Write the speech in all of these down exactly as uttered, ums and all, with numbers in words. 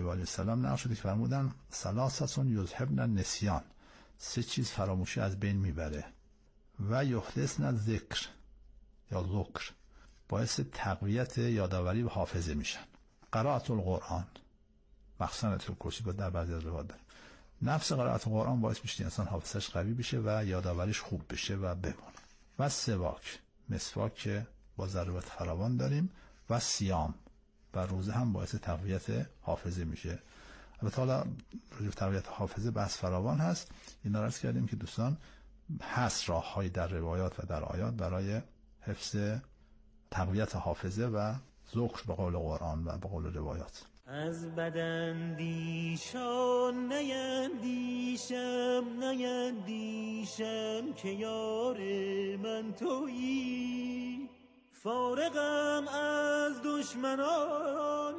و آله السلام نقل شده که فرمودن ثلاثه یذهبن النسیان، سه چیز فراموشی از بین میبره، و یحدثن الذکر یا ذکر، باعث تقویت یادآوری و حافظه میشن. قرائت القرآن، مخصوصا آیت الکرسی با در بعضی از روایات داره، نفس قرائت القرآن باعث میشه انسان حافظش قوی بشه و یادآوریش خوب بشه و بمونه. و سواک، مسواک که با ضرورت فراوان داریم، و صیام و روزه هم باعث تقویت حافظه میشه. البته حالا روی تقویت حافظه بحث فراوان هست، اینا رو عرض کردیم که دوستان هست راه‌های در روایات و در آیات برای حفظ تقویت حافظه و ذکر به قول قرآن و به قول روایات. از بداندیشان نیندیشم نیندیشم که یار من تویی، فارغم از دشمنان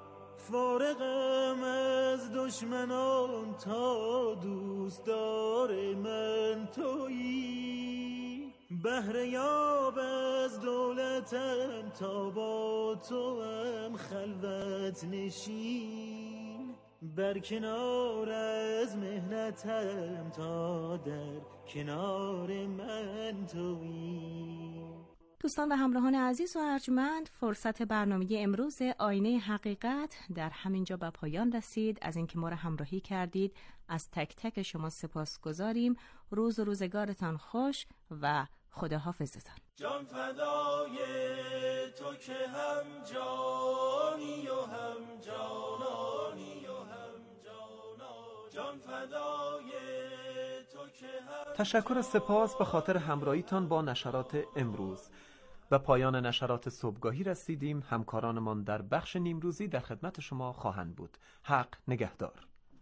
فارغم از دشمنان تا دوستدار من تویی، بهره یاب از دولتم تا با تو هم خلوت نشین، بر کنار از مهنتم تا در کنار من تویی. دوستان و همراهان عزیز و ارجمند، فرصت برنامه امروز آینه حقیقت در همینجا به پایان رسید. از اینکه ما را همراهی کردید از تک تک شما سپاسگزاریم. روز و روزگارتان خوش و خداحافظتان. جان فدای تو که هم جانی و هم جانانی و هم جانا، جان فدای تو که هم. تشکر و سپاس به خاطر همراهیتان با نشرات امروز. و پایان نشرات صبحگاهی رسیدیم. همکارانمان در بخش نیمروزی در خدمت شما خواهند بود. حق نگهدار.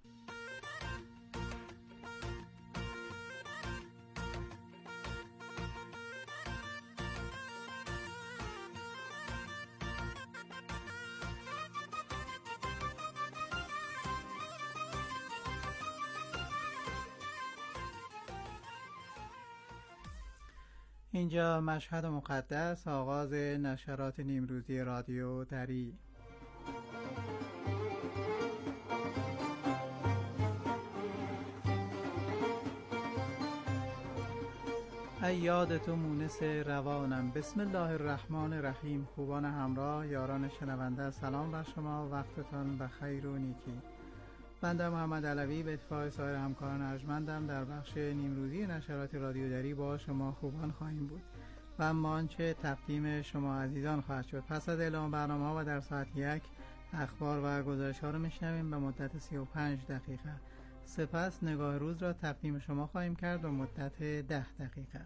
اینجا مشهد مقدس، آغاز نشرات نیمروزی رادیو دری. ای یاد تو مونس روانم. بسم الله الرحمن الرحیم. خوبان همراه، یاران شنونده، سلام بر شما، وقتتان بخیر و نیکی. بنده محمد علوی به اتفاق سایر همکاران ارجمندم در بخش نیمروزی نشرات رادیو دری با شما خوبان خواهیم بود و اما آنچه تقدیم شما عزیزان خواهد شد. پس از اعلام برنامه‌ها و در ساعت یک اخبار و گزارش‌ها رو میشنویم به مدت سی و پنج دقیقه. سپس نگاه روز را تقدیم شما خواهیم کرد به مدت ده دقیقه.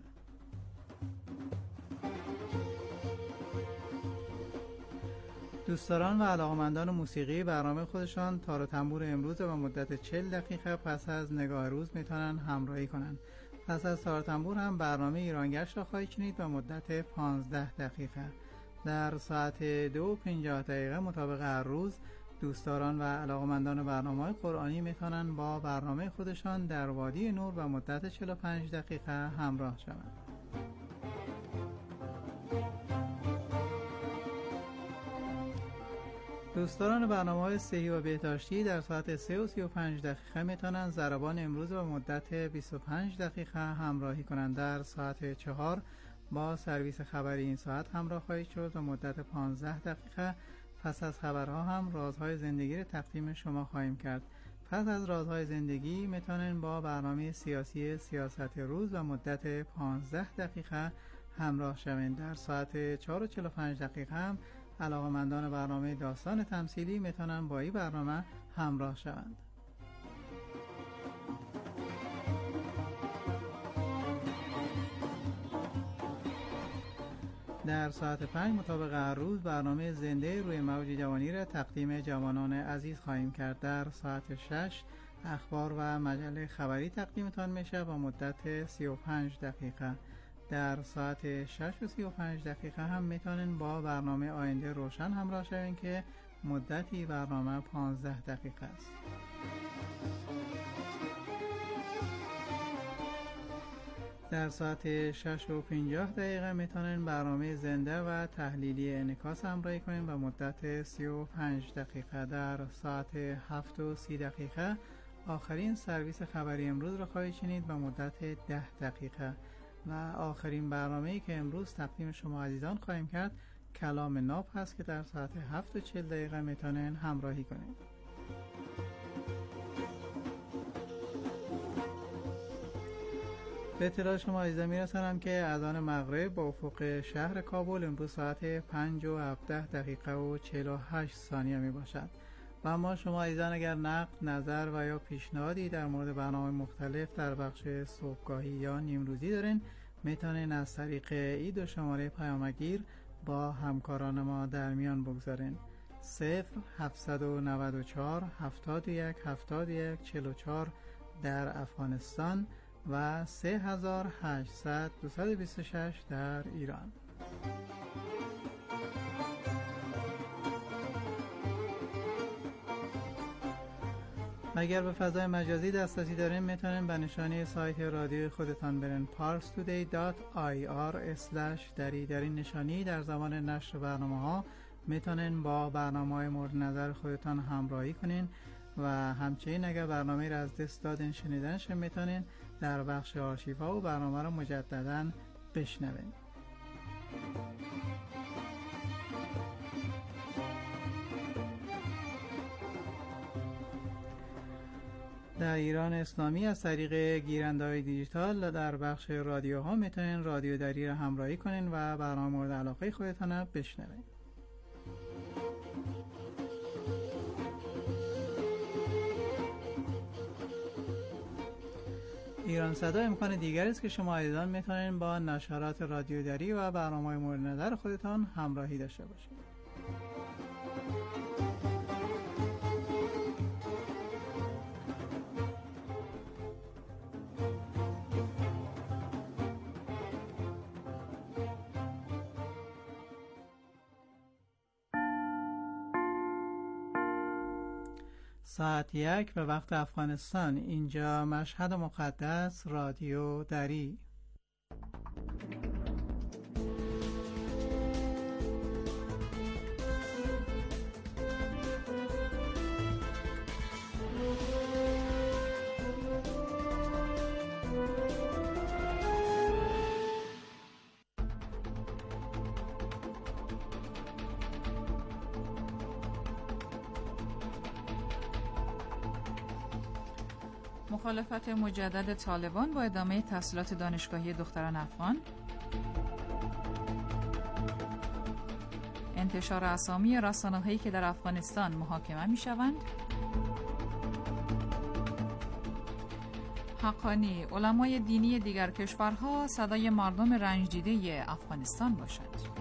دوستداران و علاقمندان موسیقی برنامه خودشان تار و تنبور امروز و مدت چهل دقیقه پس از نگاه روز میتونن همراهی کنن. پس از تار و تنبور هم برنامه ایرانگشت را خواهید شنید به مدت پانزده دقیقه. در ساعت دو و پنجاه دقیقه مطابق هر روز دوستداران و علاقمندان برنامه‌های قرآنی میتونن با برنامه خودشان در وادی نور به مدت چهل و پنج دقیقه همراه شوند. دوستداران برنامه‌های صحی و بهداشتی در ساعت سه و سی و پنج دقیقه میتونن ضربان امروز به مدت بیست و پنج دقیقه همراهی کنند. در ساعت چهار با سرویس خبری این ساعت همراه خواهید شد و مدت پانزده دقیقه. پس از خبرها هم رازهای زندگی را تقدیم شما خواهیم کرد. پس از رازهای زندگی میتونن با برنامه سیاسی سیاست روز و مدت پانزده دقیقه همراه شوند. در ساعت چهار و چهل و پنج دقیقه هم علاقه‌مندان برنامه داستان تمثیلی میتونن با این برنامه همراه شوند. در ساعت پنج مطابق هر روز برنامه زنده روی موج جوانی را تقدیم جوانان عزیز خواهیم کرد. در ساعت شش اخبار و مجله خبری تقدیمتان میشه با مدت سی و پنج دقیقه. در ساعت شش و سی و پنج دقیقه هم میتونین با برنامه آینده روشن همراه شوین که مدتی برنامه پانزده دقیقه است. در ساعت شش و پنجاه دقیقه میتونین برنامه زنده و تحلیلی انعکاس همراهی کنین و مدت سی و پنج دقیقه. در ساعت هفت و سی دقیقه آخرین سرویس خبری امروز را خواهید شنید و مدت ده دقیقه. و آخرین برنامه‌ای که امروز تقدیم شما عزیزان خواهیم کرد کلام ناب هست که در ساعت هفت و چهل دقیقه میتونین همراهی کنین. به اطلاع شما عزیزان میرسانم که اذان مغرب با افق شهر کابل امروز ساعت پنج و هفده دقیقه و چهل و هشت ثانیه می باشد. و اما شما عزیزان اگر نقد، نظر و یا پیشنهادی در مورد برنامه مختلف در بخش صبحگاهی یا نیمروزی دارین، میتونین از طریق ای دو شماره پیامگیر با همکاران ما در میان بگذارین. صفر هفتصد و نود و چهار هفتاد و یک هفتاد و یک چهل و چهار در افغانستان و سه هزار و هشتصد دویست و بیست و شش در ایران. اگر به فضای مجازی دسترسی دارین میتونین به نشانی سایت رادیوی خودتان برین پارس تودی دات آی آر اسلش دری. در این نشانی در زمان نشر برنامه ها میتونین با برنامه های مورد نظر خودتان همراهی کنین و همچنین اگر برنامه را از دست دادین شنیدنش میتونین در بخش آرشیوها و برنامه را مجددا بشنوین. در ایران اسلامی از طریق گیرنده‌های دیجیتال در بخش رادیوها میتونین رادیو دری را همراهی کنین و برنامه مورد علاقه خودتان را بشنوین. ایران صدا امکان دیگری است که شما عزیزان میتونین با نشرات رادیو دری و برنامه‌های مورد نظر خودتان همراهی داشته باشید. ساعت یک به وقت افغانستان. اینجا مشهد مقدس، رادیو دری. مخالفت مجدد طالبان با ادامه تحصیلات دانشگاهی دختران افغان، انتشار اسامی رسانه‌هایی که در افغانستان محاکمه می‌شوند، حقانی علمای دینی دیگر کشورها صدای مردم رنج دیده افغانستان باشند.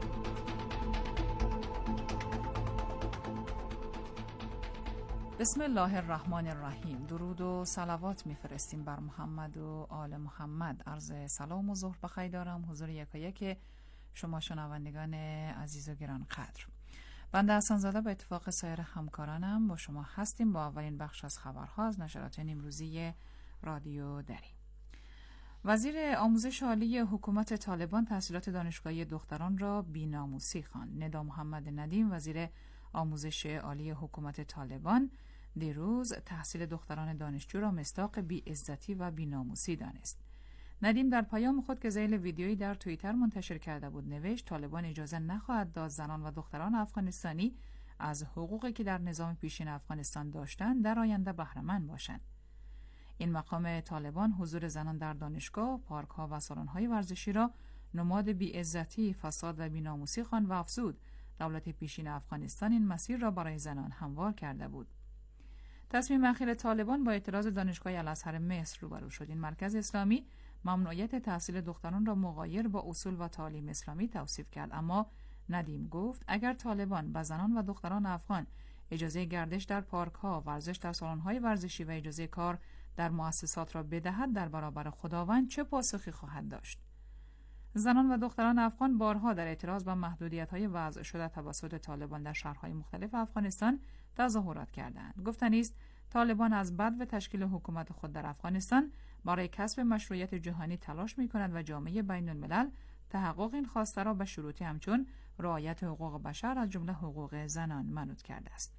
بسم الله الرحمن الرحیم. درود و صلوات میفرستیم بر محمد و آل محمد. عرض سلام و ظهر بخیر دارم حضور یکایک شما شنوندگان عزیز و گران قدر. بنده حسن زاده به اتفاق سایر همکارانم با شما هستیم با اولین بخش از خبرها از نشرات نیمروزی رادیو دری. وزیر آموزش عالی حکومت طالبان تحصیلات دانشگاهی دختران را بی‌ناموسی خواند. ندا محمد ندیم وزیر آموزش عالی حکومت طالبان دیروز تحصیل دختران دانشجو را مصداق بی‌عزتی و بی‌ناموسی دانست. ندیم در پیام خود که ذیل ویدیویی در توییتر منتشر کرده بود نوشت طالبان اجازه نخواهد داد زنان و دختران افغانستانی از حقوقی که در نظام پیشین افغانستان داشتند در آینده بهره‌مند باشند. این مقام طالبان حضور زنان در دانشگاه، پارک‌ها و سالن‌های ورزشی را نماد بی‌عزتی، فساد و بی‌ناموسی خواند و افزود دولت پیشین افغانستان این مسیر را برای زنان هموار کرده بود. تصمیم اخیر طالبان با اعتراض دانشگاه الازهر مصر روبرو شد. این مرکز اسلامی ممنوعیت تحصیل دختران را مغایر با اصول و تعالیم اسلامی توصیف کرد، اما ندیم گفت اگر طالبان به زنان و دختران افغان اجازه گردش در پارک‌ها، ورزش در سالن‌های ورزشی و اجازه کار در مؤسسات را بدهد در برابر خداوند چه پاسخی خواهد داشت؟ زنان و دختران افغان بارها در اعتراض به محدودیت‌های وضع شده توسط طالبان در شهرهای مختلف افغانستان تظاهرات کردند. گفتنی است طالبان از بدو تشکیل حکومت خود در افغانستان برای کسب مشروعیت جهانی تلاش می‌کند و جامعه بین الملل تحقق این خواسته را به شروطی همچون رعایت حقوق بشر از جمله حقوق زنان منوط کرده است.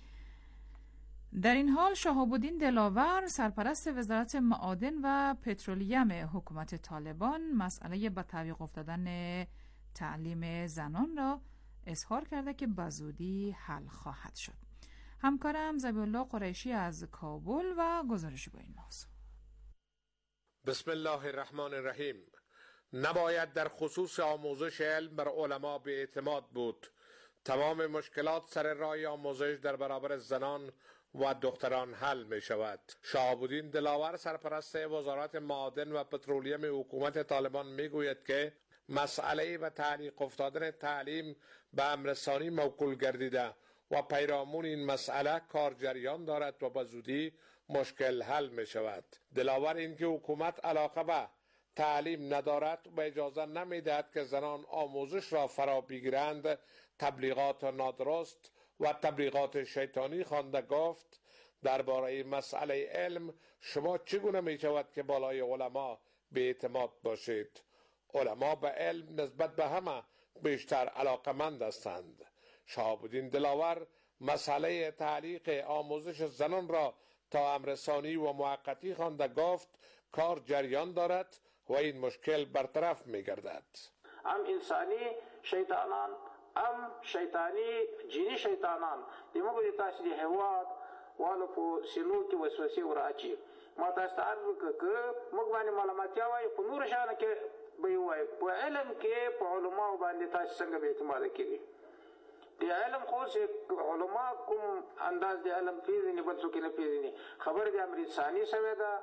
در این حال شهاب الدین دلاور سرپرست وزارت معادن و پترولیم حکومت طالبان مسئله به تعویق افتادن تعلیم زنان را اظهار کرده که به زودی حل خواهد شد. همکارم ذبیحالله قریشی از کابل و گزارش با این موضوع. بسم الله الرحمن الرحیم. نباید در خصوص آموزش علم بر علما به اعتماد بود. تمام مشکلات سر راه آموزش در برابر زنان و دختران حل می شود. شهاب الدین دلاور سرپرست وزارت معادن و پترولیم حکومت طالبان می گوید که مسئله و تعلیق افتادن تعلیم به امر ثانی موکول گردیده و پیرامون این مسئله کار جریان دارد و به زودی مشکل حل می شود. دلاور اینکه حکومت علاقه به تعلیم ندارد و اجازه نمی دهد که زنان آموزش را فرا بگیرند تبلیغات نادرست و تبلیغات شیطانی خوانده گفت درباره مسئله علم شما چگونه می شود که بالای علما به اعتماد باشید؟ علما به علم نسبت به همه بیشتر علاقمند هستند. شهاب الدین دلاور مسئله تعلیق آموزش زنان را تا امر ثانی و موقتی خوانده گفت کار جریان دارد و این مشکل برطرف می گردد. ام انسانی شیطانان ام شیطانی جینی شیطانان دیمو گوی تاسی دی حواد والو پو سینو کی وسوسی وراچی ما تاست عرض که مقبانی معلوماتی آوائی پو نور شانه که بیوائی پو علم که پو علماء باندی تاسی سنگ به اعتماد کری دی علم خوش علماء کم انداز دی علم پیزنی بل سوکی نپیزنی خبر دی امر انسانی سویده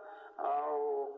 او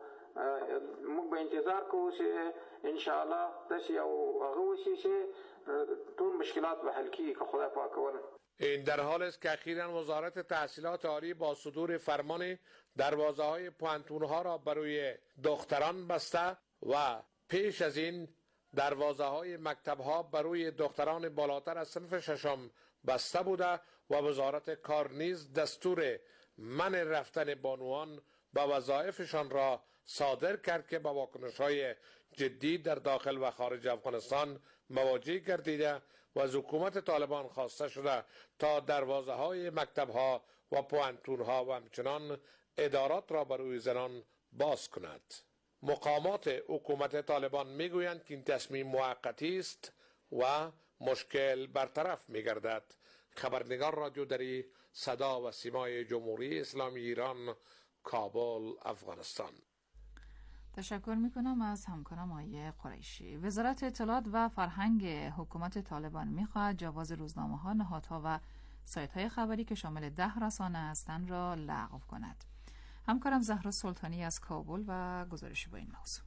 موږ به انتظار کوو چې انشاءالله داسې یو هغه وشي چې ټول مشکلات به حل کیږي که خدای پاک وکړي. این در حال است که اخیراً وزارت تحصیلات عالی با صدور فرمان دروازه های پوانتون ها را برای دختران بسته و پیش از این دروازه های مکتب ها برای دختران بالاتر از صنف ششم بسته بوده و وزارت کار نیز دستور منع رفتن بانوان به وظایفشان را صادر کرد که با واکنش‌های جدی در داخل و خارج افغانستان مواجه گردیده و از حکومت طالبان خواسته شده تا دروازه‌های مکتب‌ها و پوانتون‌ها و همچنان ادارات را برای زنان باز کند. مقامات حکومت طالبان میگویند که این تصمیم موقتی است و مشکل برطرف می‌گردد. خبرنگار رادیو دری صدا و سیمای جمهوری اسلامی ایران، کابل، افغانستان. تشکر میکنم از همکارم آیه قریشی. وزارت اطلاعات و فرهنگ حکومت طالبان میخواهد جواز روزنامه ها، نهادها و سایت های خبری که شامل ده رسانه هستند را لغو کند. همکارم زهرا سلطانی از کابل و گزارشی با این موضوع.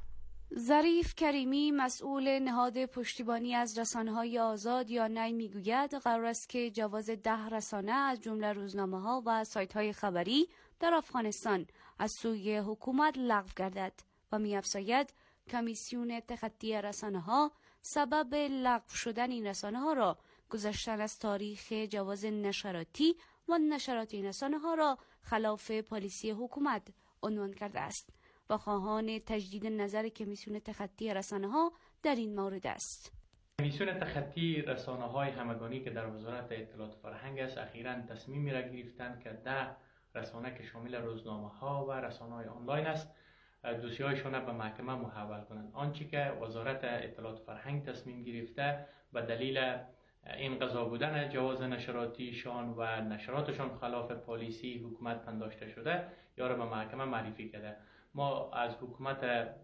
ظریف کریمی مسئول نهاد پشتیبانی از رسانه‌های آزاد یا نی میگوید قرار است که جواز ده رسانه از جمله روزنامه‌ها و سایت‌های خبری در افغانستان از سوی حکومت لغو گردد و می‌افزاید کمیسیون تخطی رسانه‌ها سبب لغو شدن این رسانه‌ها را گذشتن از تاریخ جواز نشراتی و نشرات این رسانه‌ها را خلاف پالیسی حکومت عنوان کرده است و خواهان تجدید نظر کمیسیون تخطی رسانه‌ها در این مورد است. کمیسیون تخطی رسانه‌های همگانی که در وزارت اطلاعات و فرهنگ است اخیراً تصمیمی را گرفتند که ده رسانه که شامل روزنامه‌ها و رسانه‌های آنلاین است دوسیه‌هایشان را به محکمه محول کنند. آنچه که وزارت اطلاعات و فرهنگ تصمیم گرفته به دلیل این قضا بودن جواز نشراتیشان و نشراتشان خلاف پالیسی حکومت پنداشته شده یا را به محکمه معرفی کرده. ما از حکومت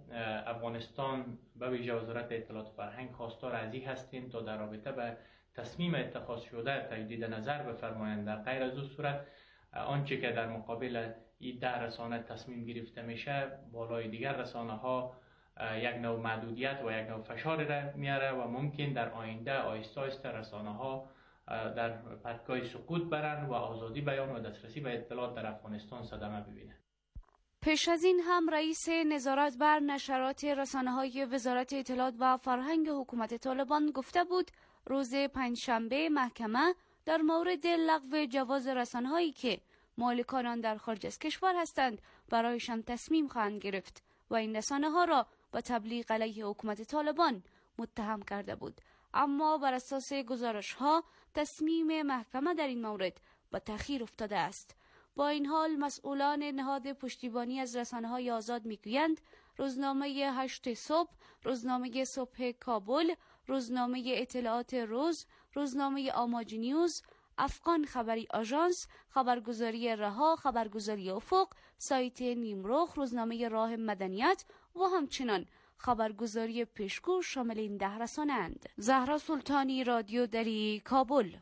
افغانستان به ویژه وزارت اطلاعات و فرهنگ خواستار از این هستیم تا در رابطه به تصمیم اتخاذ شده تجدید نظر بفرمایند. در غیر از او صورت آنچه که در مقابل این ده رسانه تصمیم گرفته میشه بالای دیگر رسانه ها یک نوع محدودیت و یک نوع فشار را میاره و ممکن در آینده آهسته آهسته رسانه ها در پرتگاه سقوط برن و آزادی بیان و دسترسی به اطلاعات در افغانستان صدمه ببینه. پیش از این هم رئیس نظارت بر نشرات رسانه‌های وزارت اطلاعات و فرهنگ حکومت طالبان گفته بود روز پنجشنبه محکمه در مورد لغو جواز رسانه‌هایی که مالکان آن در خارج از کشور هستند برایشان تصمیم خواهند گرفت و این رسانه ها را به تبلیغ علیه حکومت طالبان متهم کرده بود. اما بر اساس گزارش ها تصمیم محکمه در این مورد به تأخیر افتاده است. با این حال مسئولان نهاد پشتیبانی از رسانه‌های آزاد میگویند روزنامه هشت صبح، روزنامه صبح کابل، روزنامه اطلاعات روز، روزنامه آماج نیوز، افغان خبری آژانس، خبرگزاری رها، خبرگزاری افق، سایت نیمرخ، روزنامه راه مدنیت و همچنان خبرگزاری پیشگو شامل این ده رسانه اند. زهرا سلطانی، رادیو دری، کابل.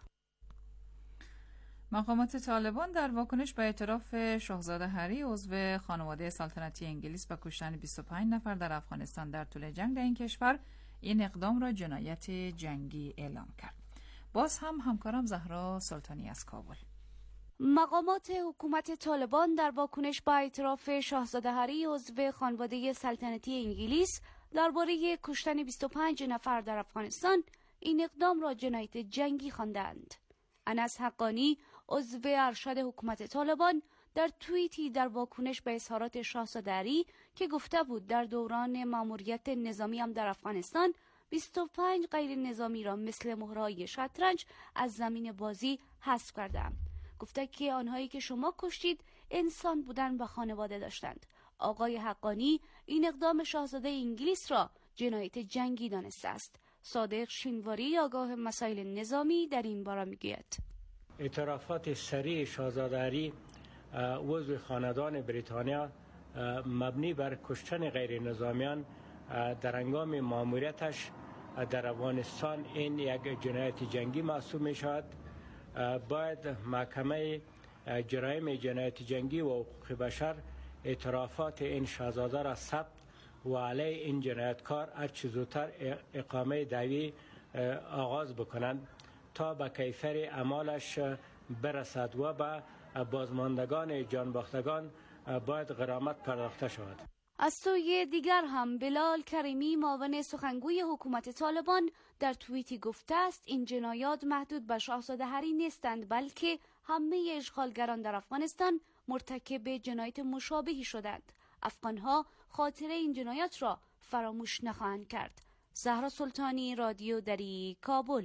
مقامات طالبان در واکنش به اعتراف شاهزاده هری عضو خانواده سلطنتی انگلیس به کشتن بیست و پنج نفر در افغانستان در طول جنگ در این کشور این اقدام را جنایت جنگی اعلام کرد. باز هم همکارم زهرا سلطانی از کابل. مقامات حکومت طالبان در واکنش به اعتراف شاهزاده هری عضو خانواده سلطنتی انگلیس درباره کشتن بیست و پنج نفر در افغانستان این اقدام را جنایت جنگی خواندند. انس حقانی عضو ارشد حکومت طالبان در توییتی در واکنش به اظهارات شاهزاده هری که گفته بود در دوران ماموریت نظامی هم در افغانستان بیست و پنج غیر نظامی را مثل مهرهای شطرنج از زمین بازی حذف کردم. گفته که آنهایی که شما کشتید انسان بودن و خانواده داشتند. آقای حقانی این اقدام شاهزاده انگلیس را جنایت جنگی دانسته است. صادق شینواری آگاه مسائل نظامی در این باره میگوید اعترافات سریع شاهزاده هری عضو خاندان بریتانیا مبنی بر کشتن غیر نظامیان در هنگام ماموریتش در افغانستان این یک جنایت جنگی محسوب می شود. باید محکمه جرایم جنایت جنگی و حقوق بشر اعترافات این شاهزاده را ثبت و علیه این جنایتکار هر چه زودتر اقامه دعوی آغاز بکنند تا به کیفر اعمالش برسد و به بازماندگان جانباختگان باید غرامت پرداخته شود. از سوی دیگر هم بلال کریمی معاون سخنگوی حکومت طالبان در توییتی گفته است این جنایات محدود به شاهزاده هری نیستند بلکه همه اشغالگران در افغانستان مرتکب جنایت مشابهی شدند. افغانها خاطره این جنایت را فراموش نخواهند کرد. زهرا سلطانی، رادیو دری، کابل.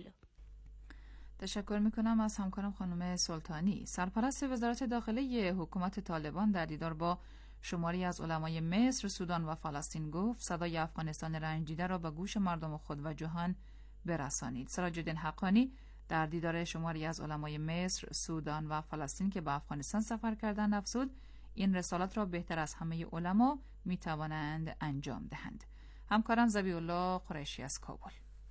تشکر میکنم از همکارم خانم سلطانی. سرپرست وزارت داخله حکومت طالبان در دیدار با شماری از علمای مصر، سودان و فلسطین گفت صدای افغانستان رنج دیده را به گوش مردم خود و جهان برسانید. سراج الدین حقانی در دیدار شماری از علمای مصر، سودان و فلسطین که به افغانستان سفر کردند افزود این رسالت را بهتر از همه علما می توانند انجام دهند. همکارم ذبیح الله قریشی از کابل.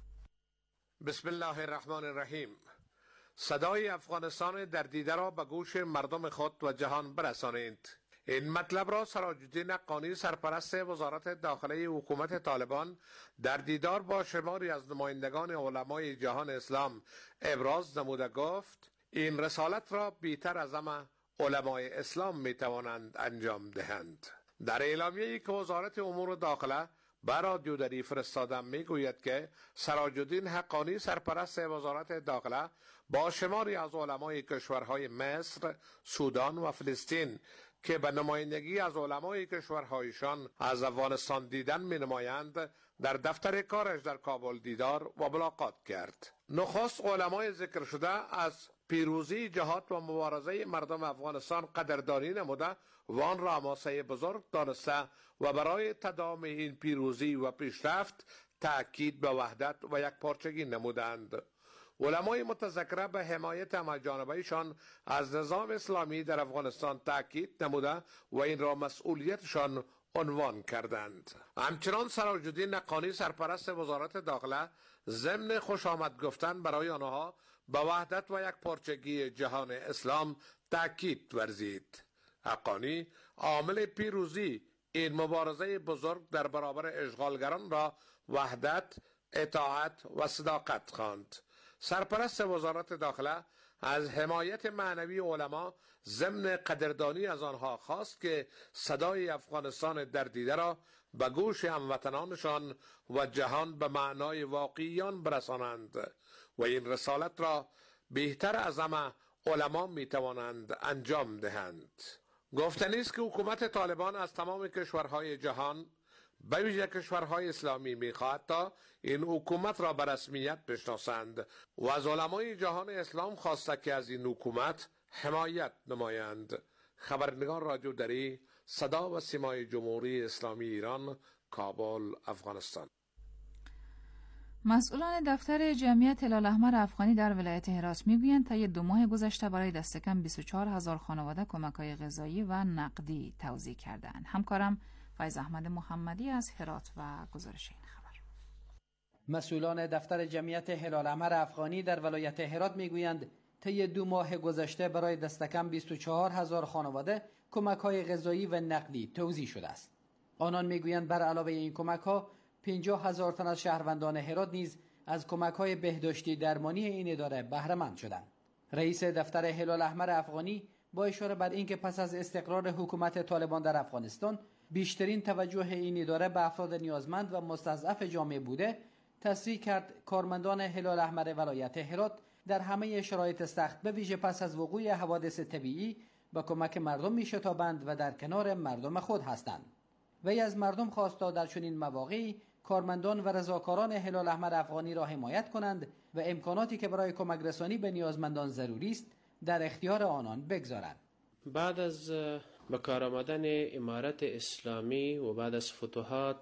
بسم الله الرحمن الرحیم. صدای افغانستان در دیده را به گوش مردم خود و جهان برسانید. این مطلب را سراج الدین حقانی سرپرست وزارت داخله حکومت طالبان در دیدار با شماری از نمایندگان علمای جهان اسلام ابراز نموده گفت این رسالت را بیشتر از همه علمای اسلام می توانند انجام دهند. در اعلامیه‌ای که وزارت امور داخله به رادیو دری فرستاده می گوید که سراج الدین حقانی سرپرست وزارت داخله با شماری از علمای کشورهای مصر، سودان و فلسطین که به نمایندگی از علمای کشورهایشان از افغانستان دیدن می نمایند در دفتر کارش در کابل دیدار و ملاقات کرد. نخست علمای ذکر شده از پیروزی جهاد و مبارزه مردم افغانستان قدردانی نموده و آن را حماسه بزرگ دانسته و برای تداوم این پیروزی و پیشرفت تأکید به وحدت و یکپارچگی نمودند. علمای متذکره به حمایت همه‌جانبه‌ایشان از نظام اسلامی در افغانستان تأکید نموده و این را مسئولیتشان عنوان کردند. همچنان سراج الدین حقانی سرپرست وزارت داخله ضمن خوش آمد گفتن برای آنها به وحدت و یکپارچگی جهان اسلام تأکید ورزید. حقانی عامل پیروزی این مبارزه بزرگ در برابر اشغالگران را وحدت، اطاعت و صداقت خواند. سرپرست وزارت داخله از حمایت معنوی علما ضمن قدردانی از آنها خواست که صدای افغانستان در دیده را به گوش هموطنانشان و جهان به معنای واقعیان برسانند و این رسالت را بهتر از همه علما می توانند انجام دهند. گفتنی است که حکومت طالبان از تمام کشورهای جهان به ویژه کشورهای اسلامی می‌خواهد تا این حکومت را به رسمیت بشناسند و از علمای جهان اسلام خواسته که از این حکومت حمایت نمایند. خبرنگار رادیو دری، صدا و سیمای جمهوری اسلامی ایران، کابل، افغانستان. مسئولان دفتر جمعیت هلال احمر افغانی در ولایت هرات میگویند طی دو ماه گذشته برای دست کم بیست و چهار هزار خانواده کمک‌های غذایی و نقدی توزیع کردند. همکارم فیض احمد محمدی از هرات و گزارش این خبر. مسئولان دفتر جمعیت هلال احمر افغانی در ولایت هرات میگویند طی دو ماه گذشته برای دست کم بیست و چهار هزار خانواده کمک‌های غذایی و نقدی توزیع شده است. آنان میگویند بر علاوه این کمک‌ها پنجاه هزار تن از شهروندان هرات نیز از کمک‌های بهداشتی درمانی این اداره بهره مند شدند. رئیس دفتر هلال احمر افغانی با اشاره بر اینکه پس از استقرار حکومت طالبان در افغانستان بیشترین توجه این اداره به افراد نیازمند و مستضعف جامعه بوده، تصریح کرد کارمندان هلال احمر ولایت هرات در همه شرایط سخت به ویژه پس از وقوع حوادث طبیعی با کمک مردم میشتابند و در کنار مردم خود هستند. وی از مردم خواست تا در چنین مواقعی کارمندان و رضاکاران هلال احمر افغانی را حمایت کنند و امکاناتی که برای کمک رسانی به نیازمندان ضروری است در اختیار آنان بگذارند. بعد از به کار آمدن امارت اسلامی و بعد از فتوحات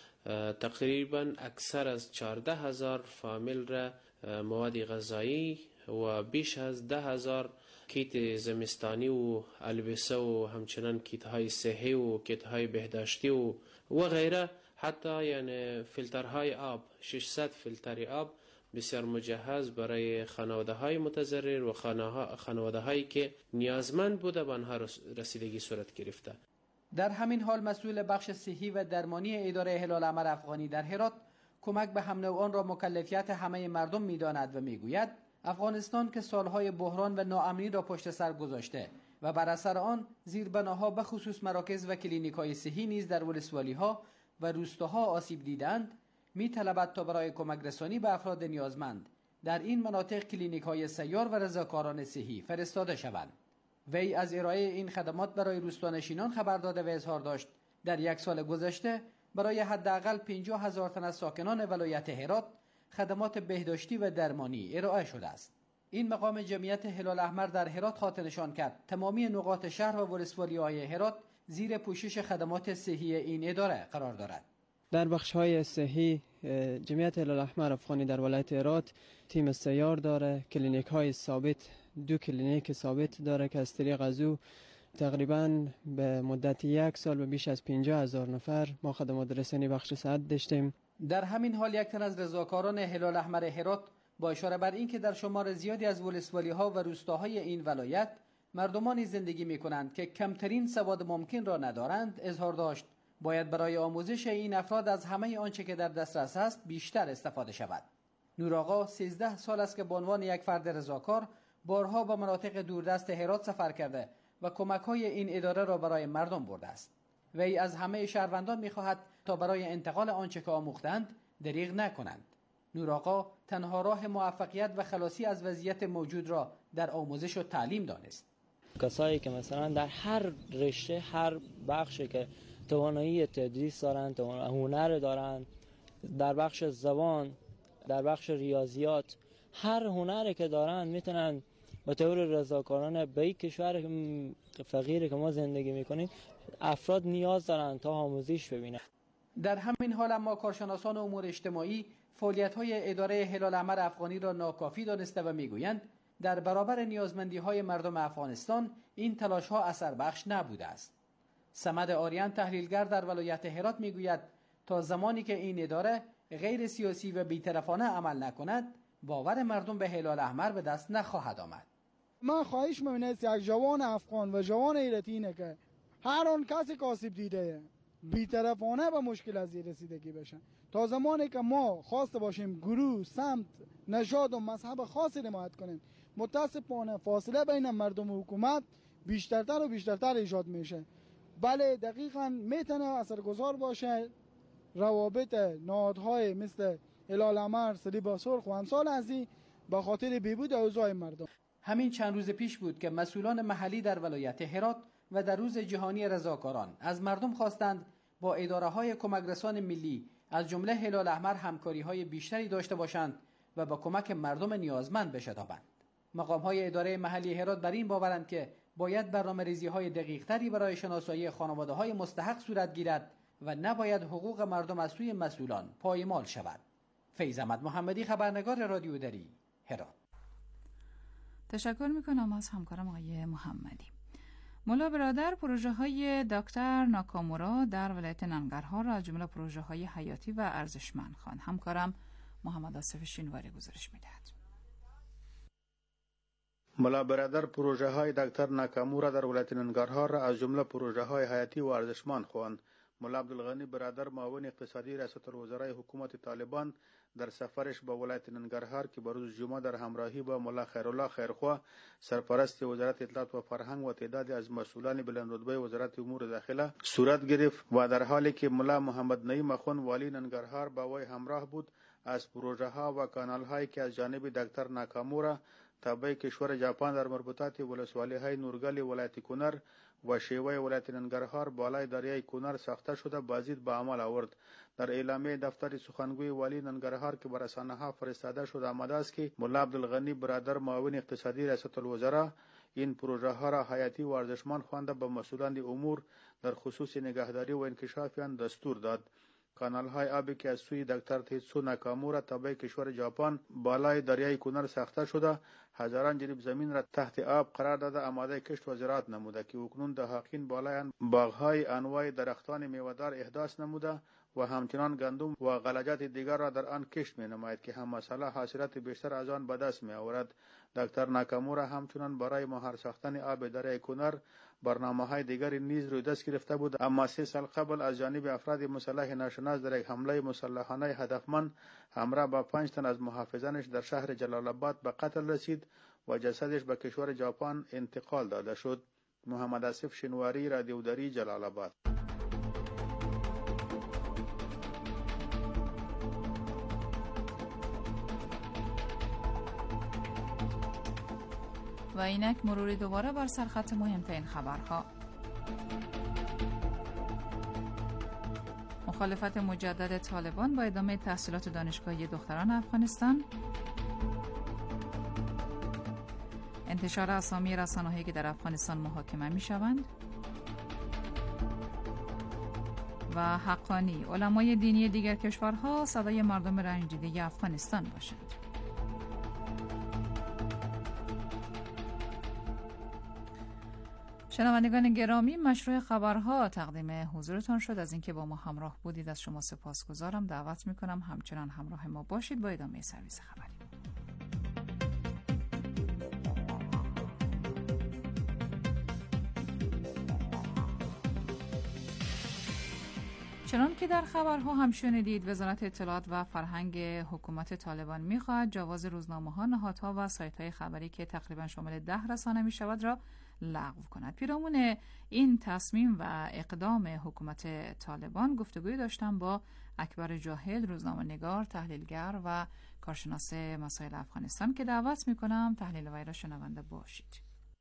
تقریبا اکثر از چهارده هزار فامیل را مواد غذایی و بیش از ده هزار کیت زمستانی و البسه و همچنان کیت های صحی و کیت های بهداشتی و و غیره، حتی یعنی فیلترهای آب، ششصد فیلتر آب بسیار مجهز برای خانواده های متضرر و خانواده هایی که نیازمند بوده به آنها رسیدگی صورت گرفته. در همین حال مسئول بخش صحی و درمانی اداره هلال احمر افغانی در هرات کمک به هم نوعان را مکلفیت همه مردم می‌داند و میگوید افغانستان که سالهای بحران و ناامنی را پشت سر گذاشته و بر اثر آن زیربناها به خصوص مراکز و کلینیک‌های صحی نیز در ولسوالی‌ها و روستاها آسیب دیدند، می‌طلبد تا برای کمک رسانی به افراد نیازمند در این مناطق کلینیک‌های سیار و رضاکاران صحی فرستاده شوند. وی از ارائه این خدمات برای روستانشینان خبر داده و اظهار داشت در یک سال گذشته برای حداقل پنجاه هزار تن از ساکنان ولایت هرات خدمات بهداشتی و درمانی ارائه شده است. این مقام جمعیت هلال احمر در هرات خاطر نشان کرد تمامی نقاط شهر و ولسوالی‌های هرات زیر پوشش خدمات صحی این اداره قرار دارد. در بخش‌های صحی جمعیت هلال احمر افغانی در ولایت هرات تیم سیار داره، کلینیک‌های ثابت، دو کلینیک ثابت داره که از طریق از او تقریباً به مدت یک سال به بیش از پنجاه هزار نفر ما خدمات رسانی بخش صحت داشتیم. در همین حال یک تن از رضاکاران هلال احمر هرات با اشاره بر اینکه در شمار زیادی از ولسوالی‌ها و روستاهای این ولایت مردمانی زندگی می‌کنند که کمترین سواد ممکن را ندارند، اظهار داشت باید برای آموزش این افراد از همه آنچه که در دسترس است بیشتر استفاده شود. نور آقا سیزده سال است که به عنوان یک فرد رضاکار بارها به مناطق دوردست هرات سفر کرده و کمک‌های این اداره را برای مردم برده است. وی از همه شهروندان می‌خواهد تا برای انتقال آنچه که آموختند دریغ نکنند. نور آقا تنها راه موفقیت و خلاصی از وضعیت موجود را در آموزش و تعلیم دانست. کسایی که مثلا در هر رشته، هر بخشی که توانایی تدریس دارند، هنر دارند، در بخش زبان، در بخش ریاضیات، هر هنری که دارند میتونن به طور رضاکارانه به یک کشور فقیری که ما زندگی میکنیم افراد نیاز دارند تا آموزش ببینند. در همین حال اما کارشناسان امور اجتماعی فعالیت‌های اداره هلال احمر افغانی را ناکافی دانسته و میگویند در برابر نیازمندی‌های مردم افغانستان این تلاش‌ها اثر بخش نبوده است. صمد آریان تحلیلگر در ولایت هرات میگوید تا زمانی که این اداره غیر سیاسی و بی‌طرفانه عمل نکند باور مردم به هلال احمر به دست نخواهد آمد. من خواهش می‌کنم یک جوان افغان و جوان ایرانی اینه که هر آن کسی که آسیب دیده بی‌طرفانه به مشکل از رسیدگی بشن. تا زمانی که ما خواسته باشیم گروه، سمت، نژاد و مذهب خاصی حمایت کنیم، متاسفانه فاصله بین مردم و حکومت بیشترتر و بیشترتر ایجاد میشه. بله دقیقاً میتونه اثرگذار باشه روابط نهادهای مثل هلال احمر، صلیب سرخ و امثال ازی به خاطر بهبود اوضاع مردم. همین چند روز پیش بود که مسئولان محلی در ولایت هرات و در روز جهانی رضاکاران از مردم خواستند با اداره‌های کمکرسان ملی از جمله هلال احمر همکاری‌های بیشتری داشته باشند و با کمک مردم نیازمند بشتابند. مقام‌های اداره محلی هرات بر این باورند که باید برنامه‌ریزی‌های دقیق‌تری برای شناسایی خانواده‌های مستحق صورت گیرد و نباید حقوق مردم از سوی مسئولان پایمال شود. فیض احمد محمدی، خبرنگار رادیو دری، هرات. تشکر میکنم از همکارم آقای محمدی. مولا برادر پروژه های دکتر ناکامورا در ولایت ننگرهار را از جمله پروژه های حیاتی و ارزشمند خواند. همکارم محمد آصف شینواری گزارش میدهد. مولا برادر پروژه های دکتر ناکامورا در ولایت ننگرهار را از جمله پروژه های حیاتی و ارزشمند خواند. مولا عبدالغنی برادر معاون اقتصادی ریاست الوزرای حکومت طالبان در سفرش با ولایت ننگرهار که به روز جمعه در همراهی با مولا خیرالله خیرخواه سرپرست وزارت اطلاعات و فرهنگ و تعدادی از مسئولان بلندرتبه وزارت امور داخله صورت گرفت و در حالی که مولا محمد نعیم اخوند والی ننگرهار با وی همراه بود از پروژه ها و کانال هایی که از جانب دکتر ناکامورا تابع کشور ژاپن در مربوطات ولسوالی های نورگل ولایت کنر و شیوه ولایت ننگرهار بالای دریای کنر ساخته شده بازدید به عمل آورد. در اعلامیه دفتر سخنگوی والی ننگرهار که بر رسانه ها فرستاده شده آمده است که مولا عبدالغنی برادر معاون اقتصادی ریاست الوزراء این پروژه ها را حیاتی و ارزشمند خوانده به مسئولان امور در خصوص نگهداری و انکشاف آن دستور داد. کانال های آبی که از سوی دکتر تیتسو ناکامورا تابع کشور ژاپن بالای دریای کنر ساخته شده هزاران جریب زمین را تحت آب قرار داده آماده کشت و زراعت نموده که اکنون دهاقین بالای آن باغهای انواع درختان میوه‌دار احداث نموده و همچنان گندم و غلجات دیگر را در آن کشت می نماید که هم مسئله حاصلات بیشتر از آن به دست می آورد. دکتر ناکامورا همچنان برای مهار ساختن آب دریای کنر برنامه های دیگری نیز روی دست گرفته بود، اما سه سال قبل از جانب افراد مسلح ناشناس در یک حمله مسلحانه هدفمند همراه با پنج تن از محافظانش در شهر جلال آباد به قتل رسید و جسدش به کشور ژاپن انتقال داده شد. محمد آصف شینواری، رادیو دری، جلال آباد. و اینک مرور دوباره بر سرخط مهمترین خبرها. مخالفت مجدد طالبان با ادامه تحصیلات دانشگاهی دختران افغانستان. انتشار اسامی رسانه‌هایی که در افغانستان محاکمه می‌شوند. و حقانی علمای دینی دیگر کشورها صدای مردم رنجیده افغانستان باشند. شنوندگان گرامی، مشروع خبرها تقدیم حضورتان شد. از اینکه با ما همراه بودید از شما سپاسگزارم. دعوت میکنم همچنان همراه ما باشید با ادامه سرویس خبری. چنان که در خبرها هم شنیدید، وزارت اطلاعات و فرهنگ حکومت طالبان میخواهد جواز روزنامه‌ها، نهادها و سایت‌های خبری که تقریبا شامل ده رسانه میشود را لغو کند. پیرامون این تصمیم و اقدام حکومت طالبان گفتگوی داشتم با اکبر جاهل، روزنامه‌نگار، تحلیلگر و کارشناس مسائل افغانستان که دعوت میکنم تحلیل وی را شنونده باشید.